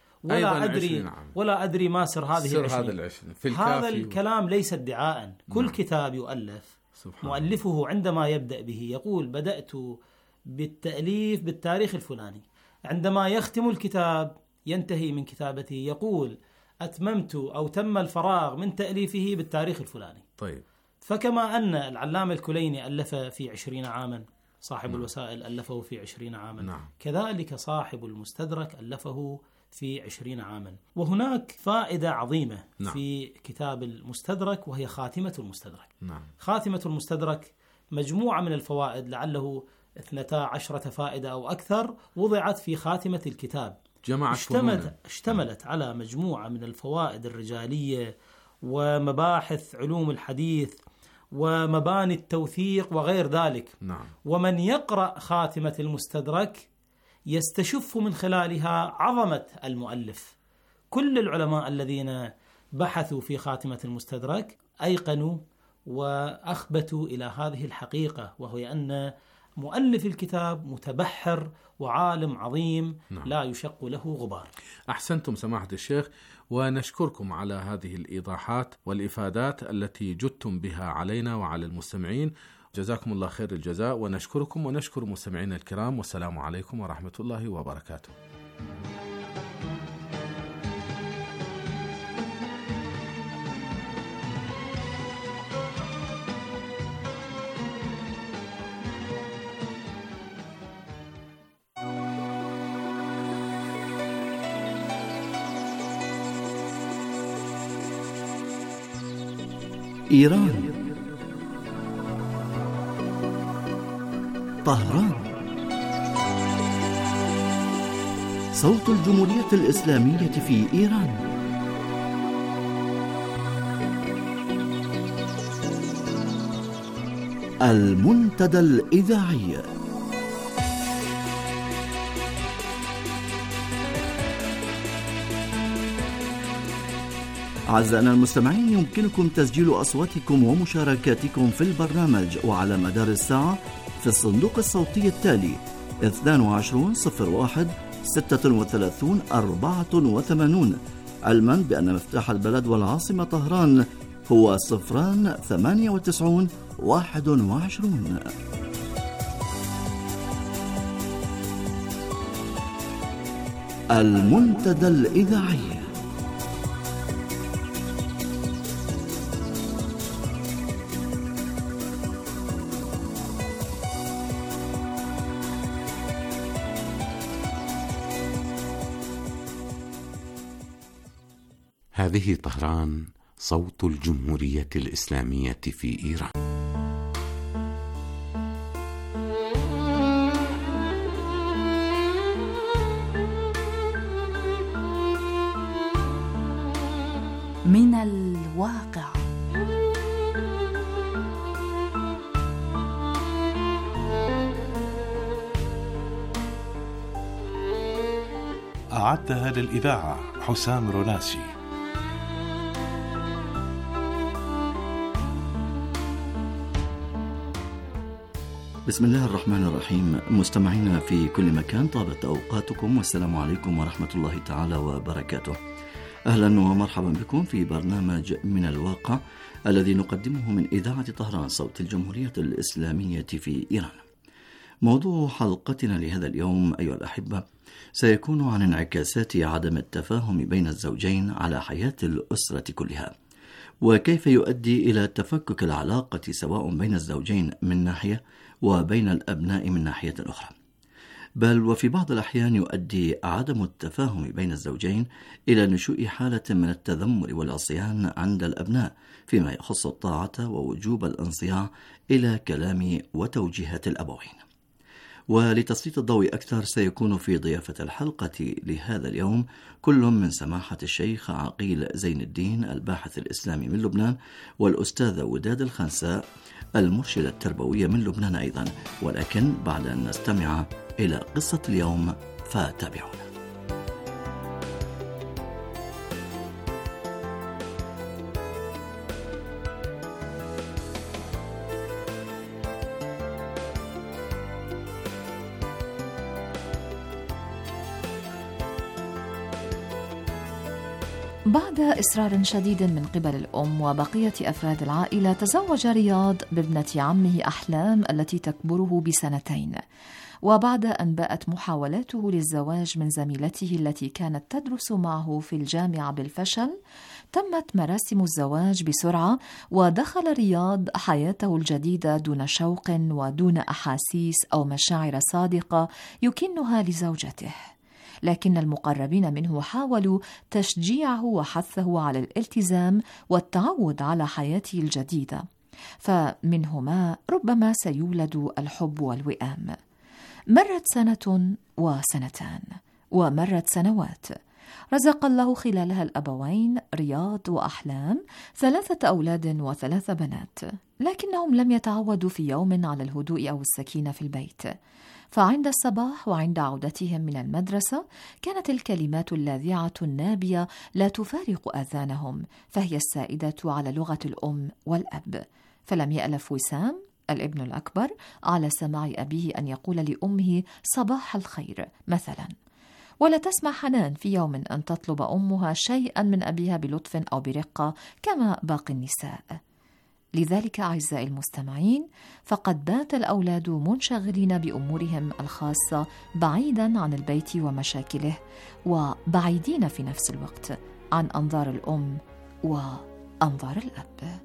ولا أدري ما سر هذه ال20. هذا الكلام ليس ادعاء. كل كتاب يؤلف مؤلفه عندما يبدأ به يقول بدأت بالتأليف بالتاريخ الفلاني، عندما يختم الكتاب ينتهي من كتابته يقول أتممت أو تم الفراغ من تأليفه بالتاريخ الفلاني. طيب. فكما أن العلامة الكليني ألف في 20 عاما، صاحب الوسائل ألفه في 20 عاما، كذلك صاحب المستدرك ألفه في 20 عاما. وهناك فائدة عظيمة في كتاب المستدرك، وهي خاتمة المستدرك. خاتمة المستدرك مجموعة من الفوائد، لعله 12 فائدة أو أكثر، وضعت في خاتمة الكتاب، اشتملت على مجموعة من الفوائد الرجالية ومباحث علوم الحديث ومباني التوثيق وغير ذلك. ومن يقرأ خاتمة المستدرك يستشف من خلالها عظمة المؤلف. كل العلماء الذين بحثوا في خاتمة المستدرك أيقنوا وأخبتوا إلى هذه الحقيقة، وهي أن مؤلف الكتاب متبحر وعالم عظيم لا يشق له غبار. أحسنتم سماحة الشيخ، ونشكركم على هذه الإيضاحات والإفادات التي جدتم بها علينا وعلى المستمعين. جزاكم الله خير الجزاء، ونشكركم ونشكر مستمعينا الكرام، والسلام عليكم ورحمة الله وبركاته. إيران، طهران، صوت الجمهورية الإسلامية في إيران. المنتدى الإذاعي. أعزائنا المستمعين، يمكنكم تسجيل أصواتكم ومشاركاتكم في البرنامج وعلى مدار الساعة في الصندوق الصوتي التالي 2201 36 84، علما بأن مفتاح البلد والعاصمة طهران هو 098 21. المنتدى الإذاعي. هذه طهران، صوت الجمهورية الإسلامية في إيران. من الواقع. أعدها للإذاعة حسام روناسي. بسم الله الرحمن الرحيم. مستمعينا في كل مكان، طابت أوقاتكم، والسلام عليكم ورحمة الله تعالى وبركاته. أهلا ومرحبا بكم في برنامج من الواقع الذي نقدمه من إذاعة طهران، صوت الجمهورية الإسلامية في إيران. موضوع حلقتنا لهذا اليوم أيها الأحبة سيكون عن انعكاسات عدم التفاهم بين الزوجين على حياة الأسرة كلها، وكيف يؤدي إلى تفكك العلاقة سواء بين الزوجين من ناحية وبين الأبناء من ناحية أخرى. بل وفي بعض الأحيان يؤدي عدم التفاهم بين الزوجين إلى نشوء حالة من التذمر والعصيان عند الأبناء فيما يخص الطاعة ووجوب الانصياع إلى كلام وتوجيهات الأبوين. ولتسليط الضوء أكثر سيكون في ضيافة الحلقة لهذا اليوم كل من سماحة الشيخ عقيل زين الدين الباحث الإسلامي من لبنان، والأستاذة وداد الخنساء المرشدة التربوية من لبنان أيضا، ولكن بعد أن نستمع إلى قصة اليوم فتابعونا. بعد إصرار شديد من قبل الأم وبقية أفراد العائلة، تزوج رياض بابنة عمه أحلام التي تكبره ب2 وبعد أن باءت محاولاته للزواج من زميلته التي كانت تدرس معه في الجامعة بالفشل، تمت مراسم الزواج بسرعة، ودخل رياض حياته الجديدة دون شوق ودون أحاسيس أو مشاعر صادقة يكنها لزوجته. لكن المقربين منه حاولوا تشجيعه وحثه على الالتزام والتعود على حياته الجديدة، فمنهما ربما سيولد الحب والوئام. مرت 1 و2 ومرت سنوات، رزق الله خلالها الأبوين رياض وأحلام 3 أولاد و3 بنات، لكنهم لم يتعودوا في يوم على الهدوء أو السكينة في البيت. فعند الصباح وعند عودتهم من المدرسة كانت الكلمات اللاذعة النابية لا تفارق آذانهم، فهي السائدة على لغة الأم والأب. فلم يألف وسام الابن الأكبر على سماع أبيه أن يقول لأمه صباح الخير مثلا، ولا تسمع حنان في يوم أن تطلب أمها شيئا من أبيها بلطف أو برقة كما باقي النساء. لذلك أعزائي المستمعين، فقد بات الأولاد منشغلين بأمورهم الخاصة بعيدا عن البيت ومشاكله، وبعيدين في نفس الوقت عن أنظار الأم وأنظار الأب.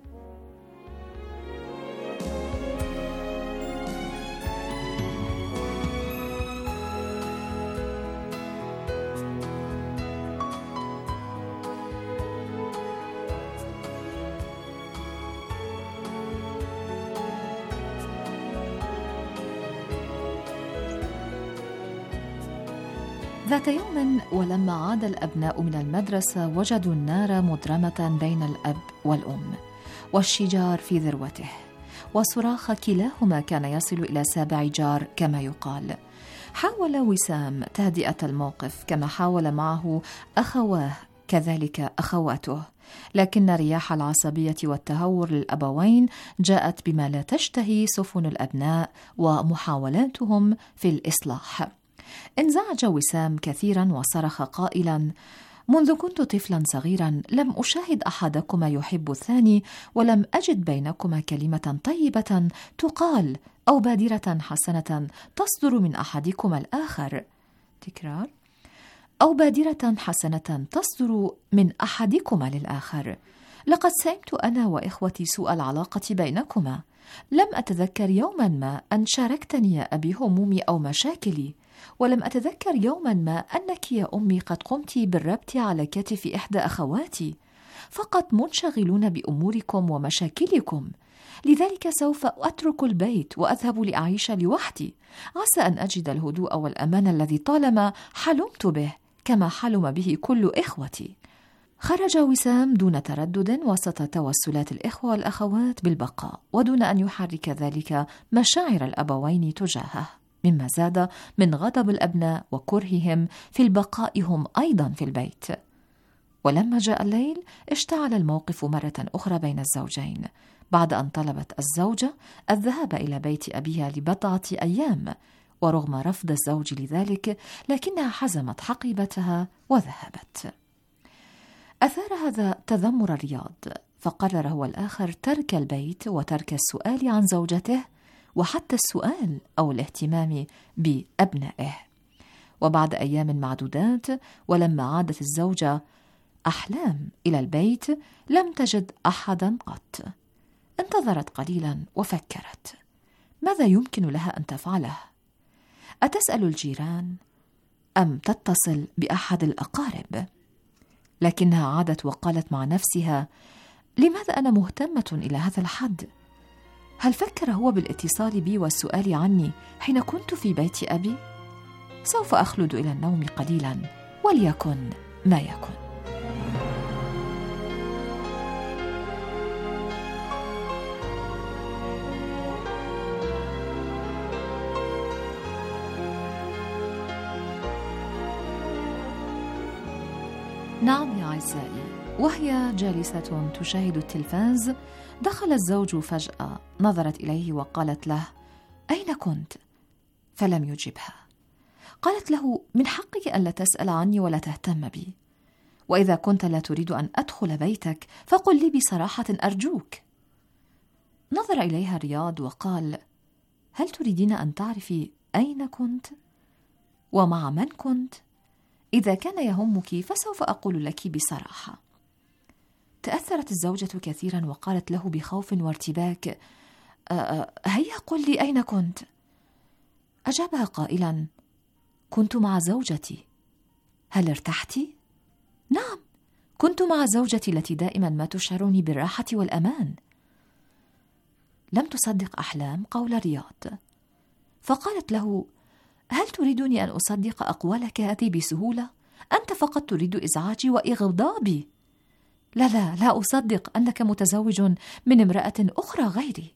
ذات يوم ولما عاد الأبناء من المدرسة وجدوا النار مضرمة بين الأب والأم، والشجار في ذروته، وصراخ كلاهما كان يصل إلى 7 جار كما يقال. حاول وسام تهدئة الموقف كما حاول معه أخواه كذلك أخواته، لكن رياح العصبية والتهور للأبوين جاءت بما لا تشتهي سفن الأبناء ومحاولاتهم في الإصلاح. انزعج وسام كثيرا وصرخ قائلا: منذ كنت طفلا صغيرا لم أشاهد أحدكما يحب الثاني، ولم أجد بينكما كلمة طيبة تقال أو بادرة حسنة تصدر من أحدكما الآخر. تكرار: أو بادرة حسنة تصدر من أحدكما للآخر. لقد سئمت أنا وإخوتي سوء العلاقة بينكما. لم أتذكر يوما ما أن شاركتني يا أبي همومي أو مشاكلي، ولم أتذكر يوما ما أنك يا أمي قد قمت بالربط على كتف إحدى أخواتي. فقط منشغلون بأموركم ومشاكلكم، لذلك سوف أترك البيت وأذهب لأعيش لوحدي، عسى أن أجد الهدوء والأمان الذي طالما حلمت به كما حلم به كل إخوتي. خرج وسام دون تردد وسط توسلات الإخوة والأخوات بالبقاء، ودون أن يحرك ذلك مشاعر الأبوين تجاهه، مما زاد من غضب الأبناء وكرههم في البقاء هم أيضا في البيت. ولما جاء الليل اشتعل الموقف مرة أخرى بين الزوجين، بعد أن طلبت الزوجة الذهاب إلى بيت أبيها ل1 أيام، ورغم رفض الزوج لذلك لكنها حزمت حقيبتها وذهبت. أثار هذا تذمر رياض، فقرر هو الآخر ترك البيت وترك السؤال عن زوجته، وحتى السؤال أو الاهتمام بأبنائه. وبعد أيام معدودات، ولما عادت الزوجة أحلام إلى البيت لم تجد أحدا قط. انتظرت قليلا وفكرت: ماذا يمكن لها أن تفعله؟ أتسأل الجيران أم تتصل بأحد الأقارب؟ لكنها عادت وقالت مع نفسها: لماذا أنا مهتمة إلى هذا الحد؟ هل فكر هو بالاتصال بي والسؤال عني حين كنت في بيت أبي؟ سوف أخلد إلى النوم قليلا وليكن ما يكن. نعم يا أعزائي، وهي جالسة تشاهد التلفاز دخل الزوج فجأة، نظرت إليه وقالت له: أين كنت؟ فلم يجبها. قالت له: من حقك ألا تسأل عني ولا تهتم بي، وإذا كنت لا تريد أن أدخل بيتك فقل لي بصراحة أرجوك. نظر إليها رياض وقال: هل تريدين أن تعرفي أين كنت؟ ومع من كنت؟ إذا كان يهمك فسوف أقول لك بصراحة. تأثرت الزوجة كثيرا وقالت له بخوف وارتباك: هيا قل لي أين كنت؟ أجابها قائلا: كنت مع زوجتي. هل ارتحت؟ نعم، كنت مع زوجتي التي دائما ما تشعرني بالراحة والأمان. لم تصدق أحلام قول رياض، فقالت له: هل تريدني أن أصدق أقوالك هذه بسهولة؟ أنت فقط تريد إزعاجي وإغضابي. لا أصدق أنك متزوج من امرأة أخرى غيري.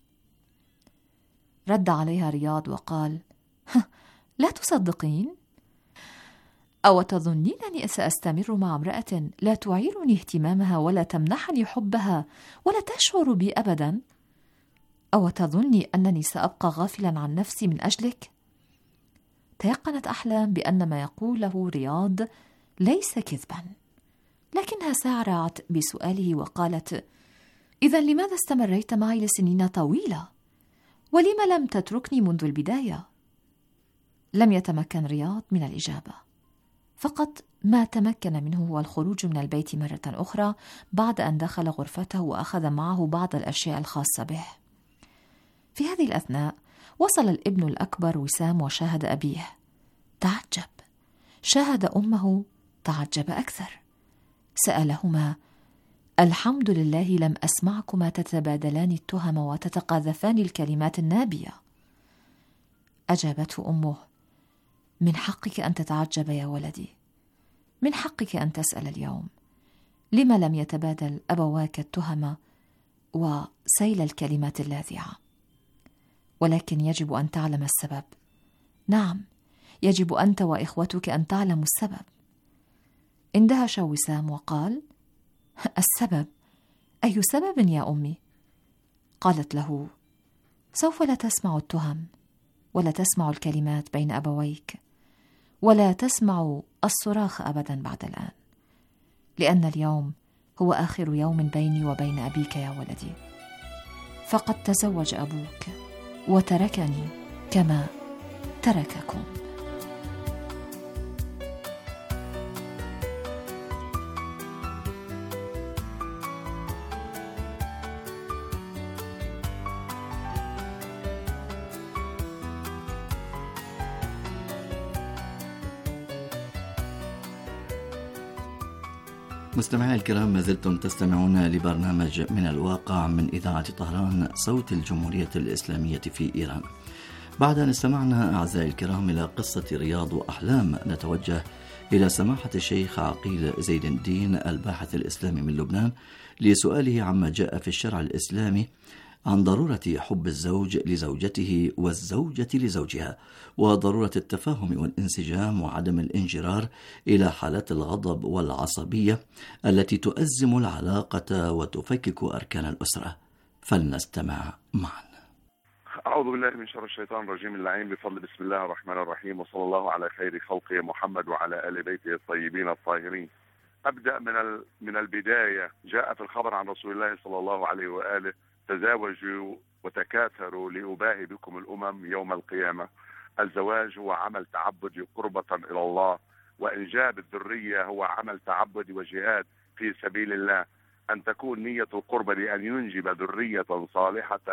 رد عليها رياض وقال: لا تصدقين؟ أو تظنينني سأستمر مع امرأة لا تعيرني اهتمامها ولا تمنحني حبها ولا تشعر بي أبدا؟ أو تظني أنني سأبقى غافلا عن نفسي من أجلك؟ تيقنت أحلام بأن ما يقوله رياض ليس كذبا، لكنها سارعت بسؤاله وقالت: إذن لماذا استمريت معي لسنين طويلة؟ ولم لم تتركني منذ البداية؟ لم يتمكن رياض من الإجابة، فقط ما تمكن منه هو الخروج من البيت مرة أخرى بعد أن دخل غرفته وأخذ معه بعض الأشياء الخاصة به. في هذه الأثناء وصل الابن الأكبر وسام وشاهد أبيه، تعجب. شاهد أمه، تعجب أكثر. سألهما: الحمد لله لم أسمعكما تتبادلان التهم وتتقاذفان الكلمات النابية. أجابته أمه: من حقك أن تتعجب يا ولدي، من حقك أن تسأل اليوم لما لم يتبادل أبواك التهم وسيل الكلمات اللاذعة، ولكن يجب أن تعلم السبب. نعم، يجب أنت وإخوتك أن تعلموا السبب. اندهش وسام وقال: السبب؟ أي سبب يا أمي؟ قالت له: سوف لا تسمع التهم ولا تسمع الكلمات بين أبويك ولا تسمع الصراخ أبدا بعد الآن، لأن اليوم هو آخر يوم بيني وبين أبيك يا ولدي، فقد تزوج أبوك وتركني كما ترككم. مستمعي الكرام، ما زلتم تستمعون لبرنامج من الواقع من إذاعة طهران صوت الجمهورية الإسلامية في إيران. بعد أن استمعنا أعزائي الكرام إلى قصة رياض وأحلام، نتوجه إلى سماحة الشيخ عقيل زيد الدين الباحث الإسلامي من لبنان لسؤاله عما جاء في الشرع الإسلامي عن ضرورة حب الزوج لزوجته والزوجة لزوجها، وضرورة التفاهم والانسجام وعدم الانجرار إلى حالات الغضب والعصبية التي تؤزم العلاقة وتفكك أركان الأسرة. فلنستمع معا. أعوذ بالله من شر الشيطان الرجيم اللعين، بفضل بسم الله الرحمن الرحيم، وصلى الله على خير خلقه محمد وعلى آل بيته الطيبين الطاهرين. أبدأ من البداية. جاء في الخبر عن رسول الله صلى الله عليه وآله: تزاوجوا وتكاثروا لأباهي بكم الأمم يوم القيامة. الزواج هو عمل تعبدي قربة إلى الله، وإنجاب الذرية هو عمل تعبدي وجهاد في سبيل الله. أن تكون نية القربة لأن ينجب ذرية صالحة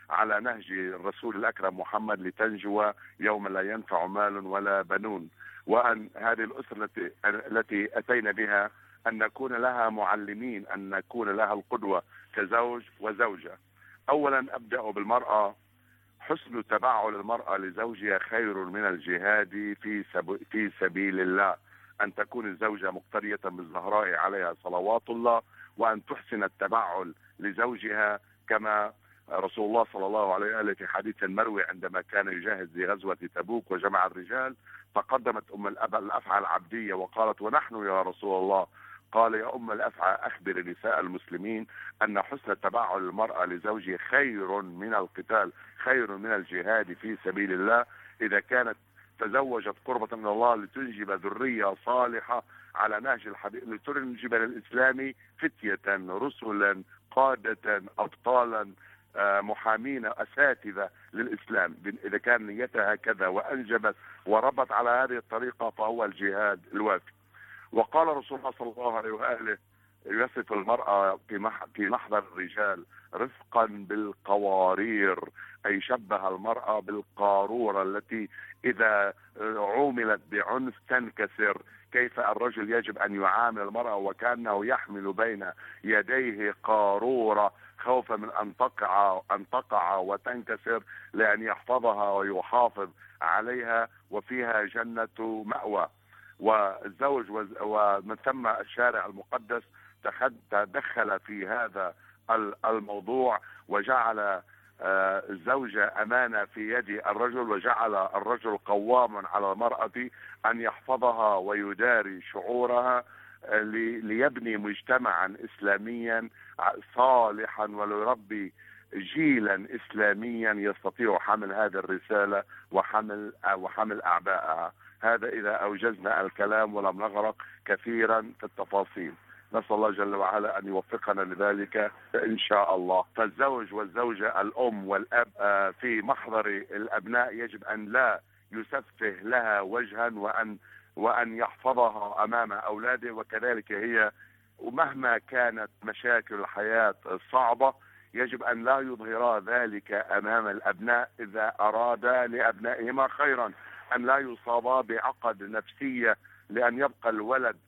على نهج الرسول الأكرم محمد لتنجو يوم لا ينفع مال ولا بنون. وأن هذه الأسرة التي أتينا بها أن نكون لها معلمين، أن نكون لها القدوة كزوج وزوجة. أولا أبدأ بالمرأة. حسن تبعل المرأة لزوجها خير من الجهاد في سبيل الله. أن تكون الزوجة مقتدية بالزهراء عليها صلوات الله، وأن تحسن التبعل لزوجها كما رسول الله صلى الله عليه وآله في حديث المروي عندما كان يجهز لغزوة تبوك وجمع الرجال، فقدمت أم الأفعى العبدية وقالت: ونحن يا رسول الله؟ قال: يا أم الأفعى أخبر نساء المسلمين أن حسن تبعل المرأة لزوجها خير من القتال، خير من الجهاد في سبيل الله. إذا كانت تزوجت قربة من الله لتنجب ذرية صالحة على نهج الحبيب، لتنجب للإسلام فتية رسلا قادة أبطالا محامين أساتذة للإسلام، إذا كان نيتها كذا وأنجبت وربت على هذه الطريقة فهو الجهاد الوافي. وقال رسول الله صلى الله عليه وآله يصف المرأة في محضر الرجال: رفقا بالقوارير، أي شبه المرأة بالقارورة التي إذا عوملت بعنف تنكسر. كيف الرجل يجب أن يعامل المرأة وكأنه يحمل بين يديه قارورة خوفا من أن تقع وتنكسر، لأن يحفظها ويحافظ عليها، وفيها جنة مأوى. والزوج ومن ثم الشارع المقدس تدخل في هذا الموضوع وجعل الزوجة أمانة في يد الرجل، وجعل الرجل قواما على المرأة أن يحفظها ويداري شعورها ليبني مجتمعا إسلاميا صالحا وليربي جيلا إسلاميا يستطيع حمل هذه الرسالة وحمل أعبائها. هذا إذا أوجزنا الكلام ولم نغرق كثيرا في التفاصيل. نسأل الله جل وعلا أن يوفقنا لذلك إن شاء الله. فالزوج والزوجة، الأم والأب في محضر الأبناء يجب أن لا يسفه لها وجها وأن يحفظها أمام أولاده، وكذلك هي ومهما كانت مشاكل الحياة الصعبة يجب أن لا يظهرا ذلك أمام الأبناء إذا أرادا لأبنائهما خيرا، أن لا يصابا بعقد نفسية، لأن يبقى الولد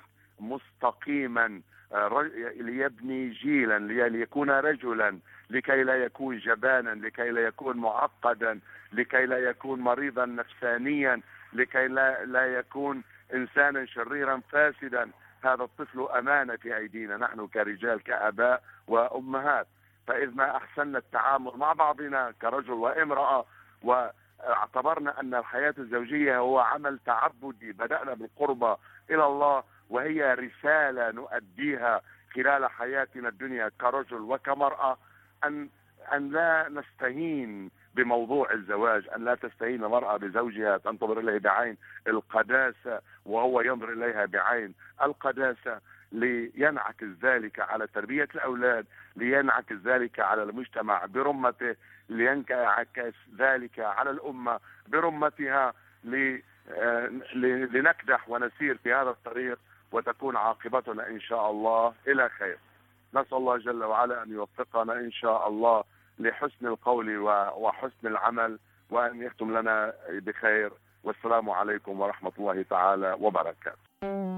مستقيما ليبني جيلا، ليكون رجلا، لكي لا يكون جبانا، لكي لا يكون معقدا، لكي لا يكون مريضا نفسانيا، لكي لا يكون إنسانا شريرا فاسدا. هذا الطفل أمانة في أيدينا نحن كرجال كآباء وأمهات. فإذ ما أحسن التعامل مع بعضنا كرجل وامرأة، واعتبرنا أن الحياة الزوجية هو عمل تعبدي بدأنا بالقربة إلى الله، وهي رسالة نؤديها خلال حياتنا الدنيا كرجل وكمرأة، أن لا نستهين بموضوع الزواج، أن لا تستهين المرأة بزوجها، تنظر إليه بعين القداسة وهو ينظر إليها بعين القداسة، لينعكس ذلك على تربية الأولاد، لينعكس ذلك على المجتمع برمته، لينعكس ذلك على الأمة برمتها، لنكدح ونسير في هذا الطريق وتكون عاقبتنا إن شاء الله إلى خير. نسأل الله جل وعلا أن يوفقنا إن شاء الله لحسن القول وحسن العمل، وأن يختم لنا بخير. والسلام عليكم ورحمة الله تعالى وبركاته.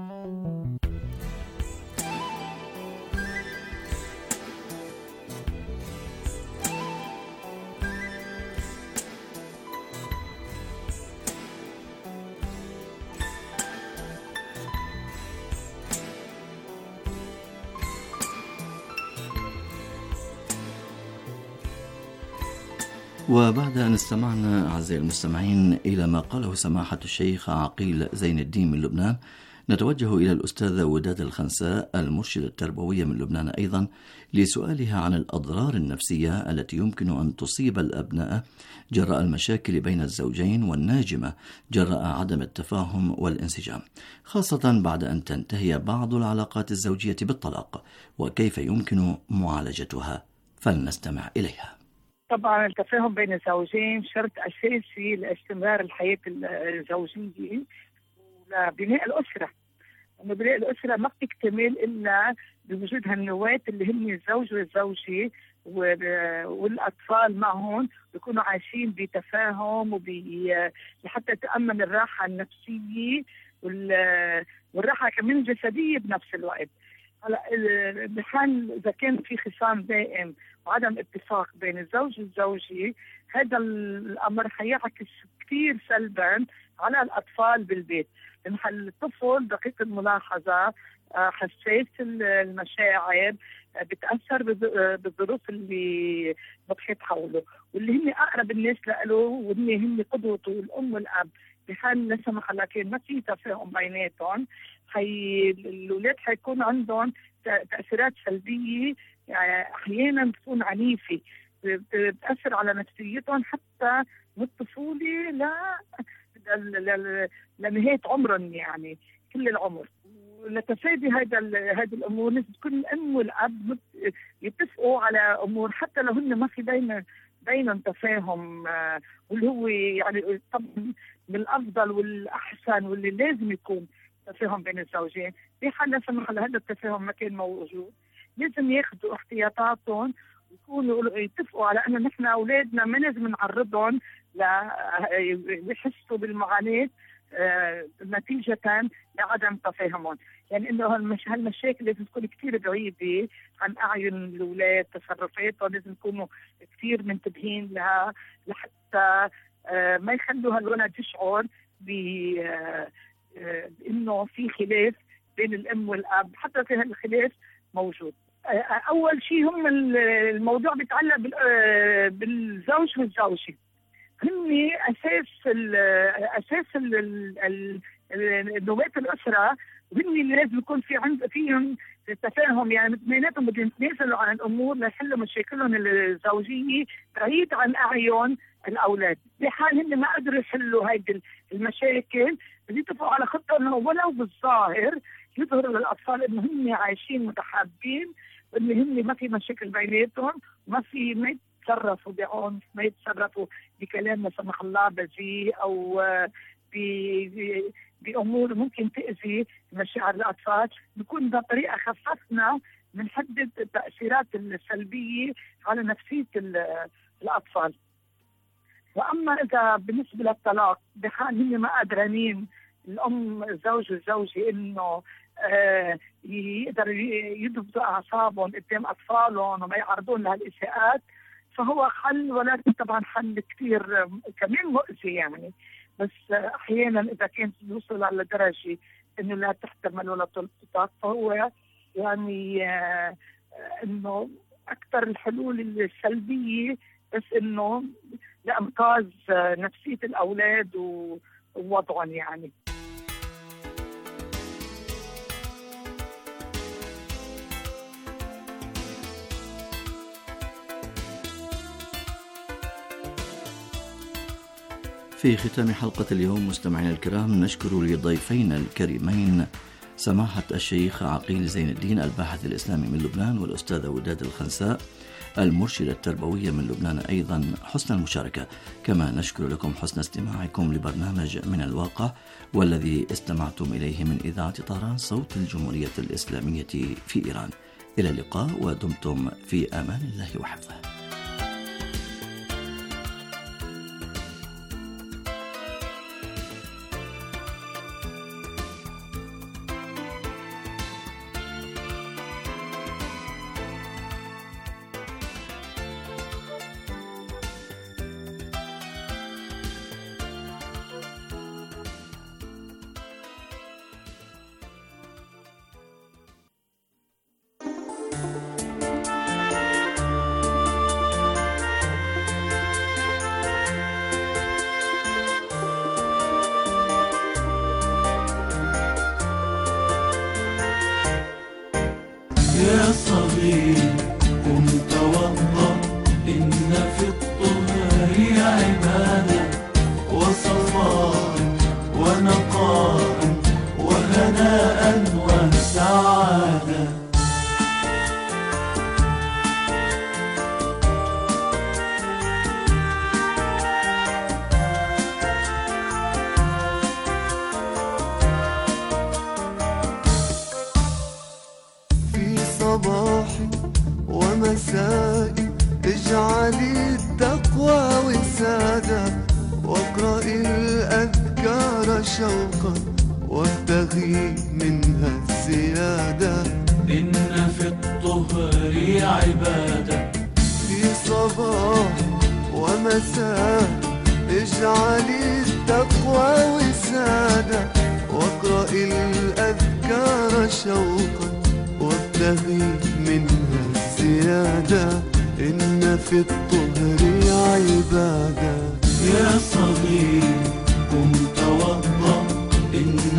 وبعد أن استمعنا أعزائي المستمعين إلى ما قاله سماحة الشيخ عقيل زين الدين من لبنان، نتوجه إلى الأستاذة وداد الخنساء المرشدة التربوية من لبنان أيضا لسؤالها عن الأضرار النفسية التي يمكن أن تصيب الأبناء جراء المشاكل بين الزوجين والناجمة جراء عدم التفاهم والانسجام، خاصة بعد أن تنتهي بعض العلاقات الزوجية بالطلاق، وكيف يمكن معالجتها، فلنستمع إليها. طبعا التفاهم بين الزوجين شرط أساسي لاستمرار الحياة الزوجية ولبناء الأسرة. إنه بناء الأسرة ما بتكتمل إلا بوجود هالنواة اللي هم الزوج والزوجة والأطفال معهم بيكونوا عايشين بتفاهم لحتى تأمن الراحة النفسية والراحة كمان الجسدية بنفس الوقت. هلا بحال إذا كان في خصام دائم وعدم اتفاق بين الزوج والزوجة، هذا الأمر حيعكس كثير سلبا على الأطفال بالبيت. لأن الطفل دقيق الملاحظة، حساس المشاعر، بتأثر بالظروف اللي بتحيط حوله، واللي هن أقرب الناس له واللي هن قدوته الأم والأب. بحال لا سمح الله كان ما في تفاهم بيناتهم، الأولاد حيكون عندهم تأثيرات سلبييه، أحيانا بتكون عنيفة، بتأثر على نفسيتهم حتى من الطفولة لنهاية عمرهم، يعني كل العمر. لتفادي هذه الامور لازم تكون الام والاب يتفقوا على امور، حتى لو هن ما في بينهم تفاهم، واللي هو يعني طبعا بالافضل والاحسن واللي لازم يكون تفاهم بين الزوجين. في حال لا سمح الله هذا التفاهم ما كان موجود، لازم ياخذوا احتياطاتهم ويكونوا يتفقوا على انه نحن اولادنا ما لازم نعرضهم يحسوا بالمعاناه نتيجة لعدم تفاهمهم. يعني انه هالمشاكل لازم تكون كثير بعيدة عن اعين الاولاد، تصرفاتهم لازم يكونوا كثير منتبهين لها لحتى ما يخلوا هالولد يشعر بانه في خلاف بين الام والاب، حتى في هالخلاف موجود. اول شيء هم الموضوع بيتعلق بالزوج والزوجة، هن اساس نواة الاسره، وهن اللي لازم يكون فيهم تفاهم، يعني اثنيناتهم بدهم يتنازلوا عن الامور ليحلوا مشاكلهم الزوجيه بعيد عن اعين الاولاد. بحال هن ما قدروا يحلوا هيدي المشاكل يتفقوا على خطه انه ولو بالظاهر يظهروا للاطفال انه هن عايشين متحابين، وان هن ما في مشاكل بيناتهم، ما يتصرفوا بعنف، ما يتصرفوا بكلام لا سمح الله بذيء او بامور ممكن تاذي مشاعر الاطفال. بكون بطريقه خففنا بنحدد التاثيرات السلبيه على نفسيه الاطفال. واما اذا بالنسبه للطلاق، بحال هن ما قادرين الام الزوج والزوجه انه يقدروا يضبطوا اعصابهم قدام اطفالهم وما يعرضون لهالاساءات، فهو حل، ولكن طبعا حل كثير كمان مؤذي يعني. بس احيانا اذا كانت يوصل على درجه انه لا تحتمل ولا تلتقط، فهو يعني انه اكثر الحلول السلبيه بس انه لانقاذ نفسيه الاولاد ووضعهم يعني. في ختام حلقة اليوم مستمعينا الكرام، نشكر لضيفينا الكريمين سماحة الشيخ عقيل زين الدين الباحث الإسلامي من لبنان، والأستاذة وداد الخنساء المرشدة التربوية من لبنان أيضا حسن المشاركة. كما نشكر لكم حسن استماعكم لبرنامج من الواقع، والذي استمعتم إليه من إذاعة طهران صوت الجمهورية الإسلامية في إيران. إلى اللقاء ودمتم في أمان الله وحفظه. يا صغير قم توضأ، إن في الطهر عبادة وصفاء ونقاء وهناء وسعادة. شوقا وابتغي منها الزيادة. إن في الطهر عبادة في صباح ومساء اجعلي التقوى وسادة، واقرئي الأذكار شوقا وابتغي منها الزيادة. إن في الطهر عبادة. يا صغير قم توضأ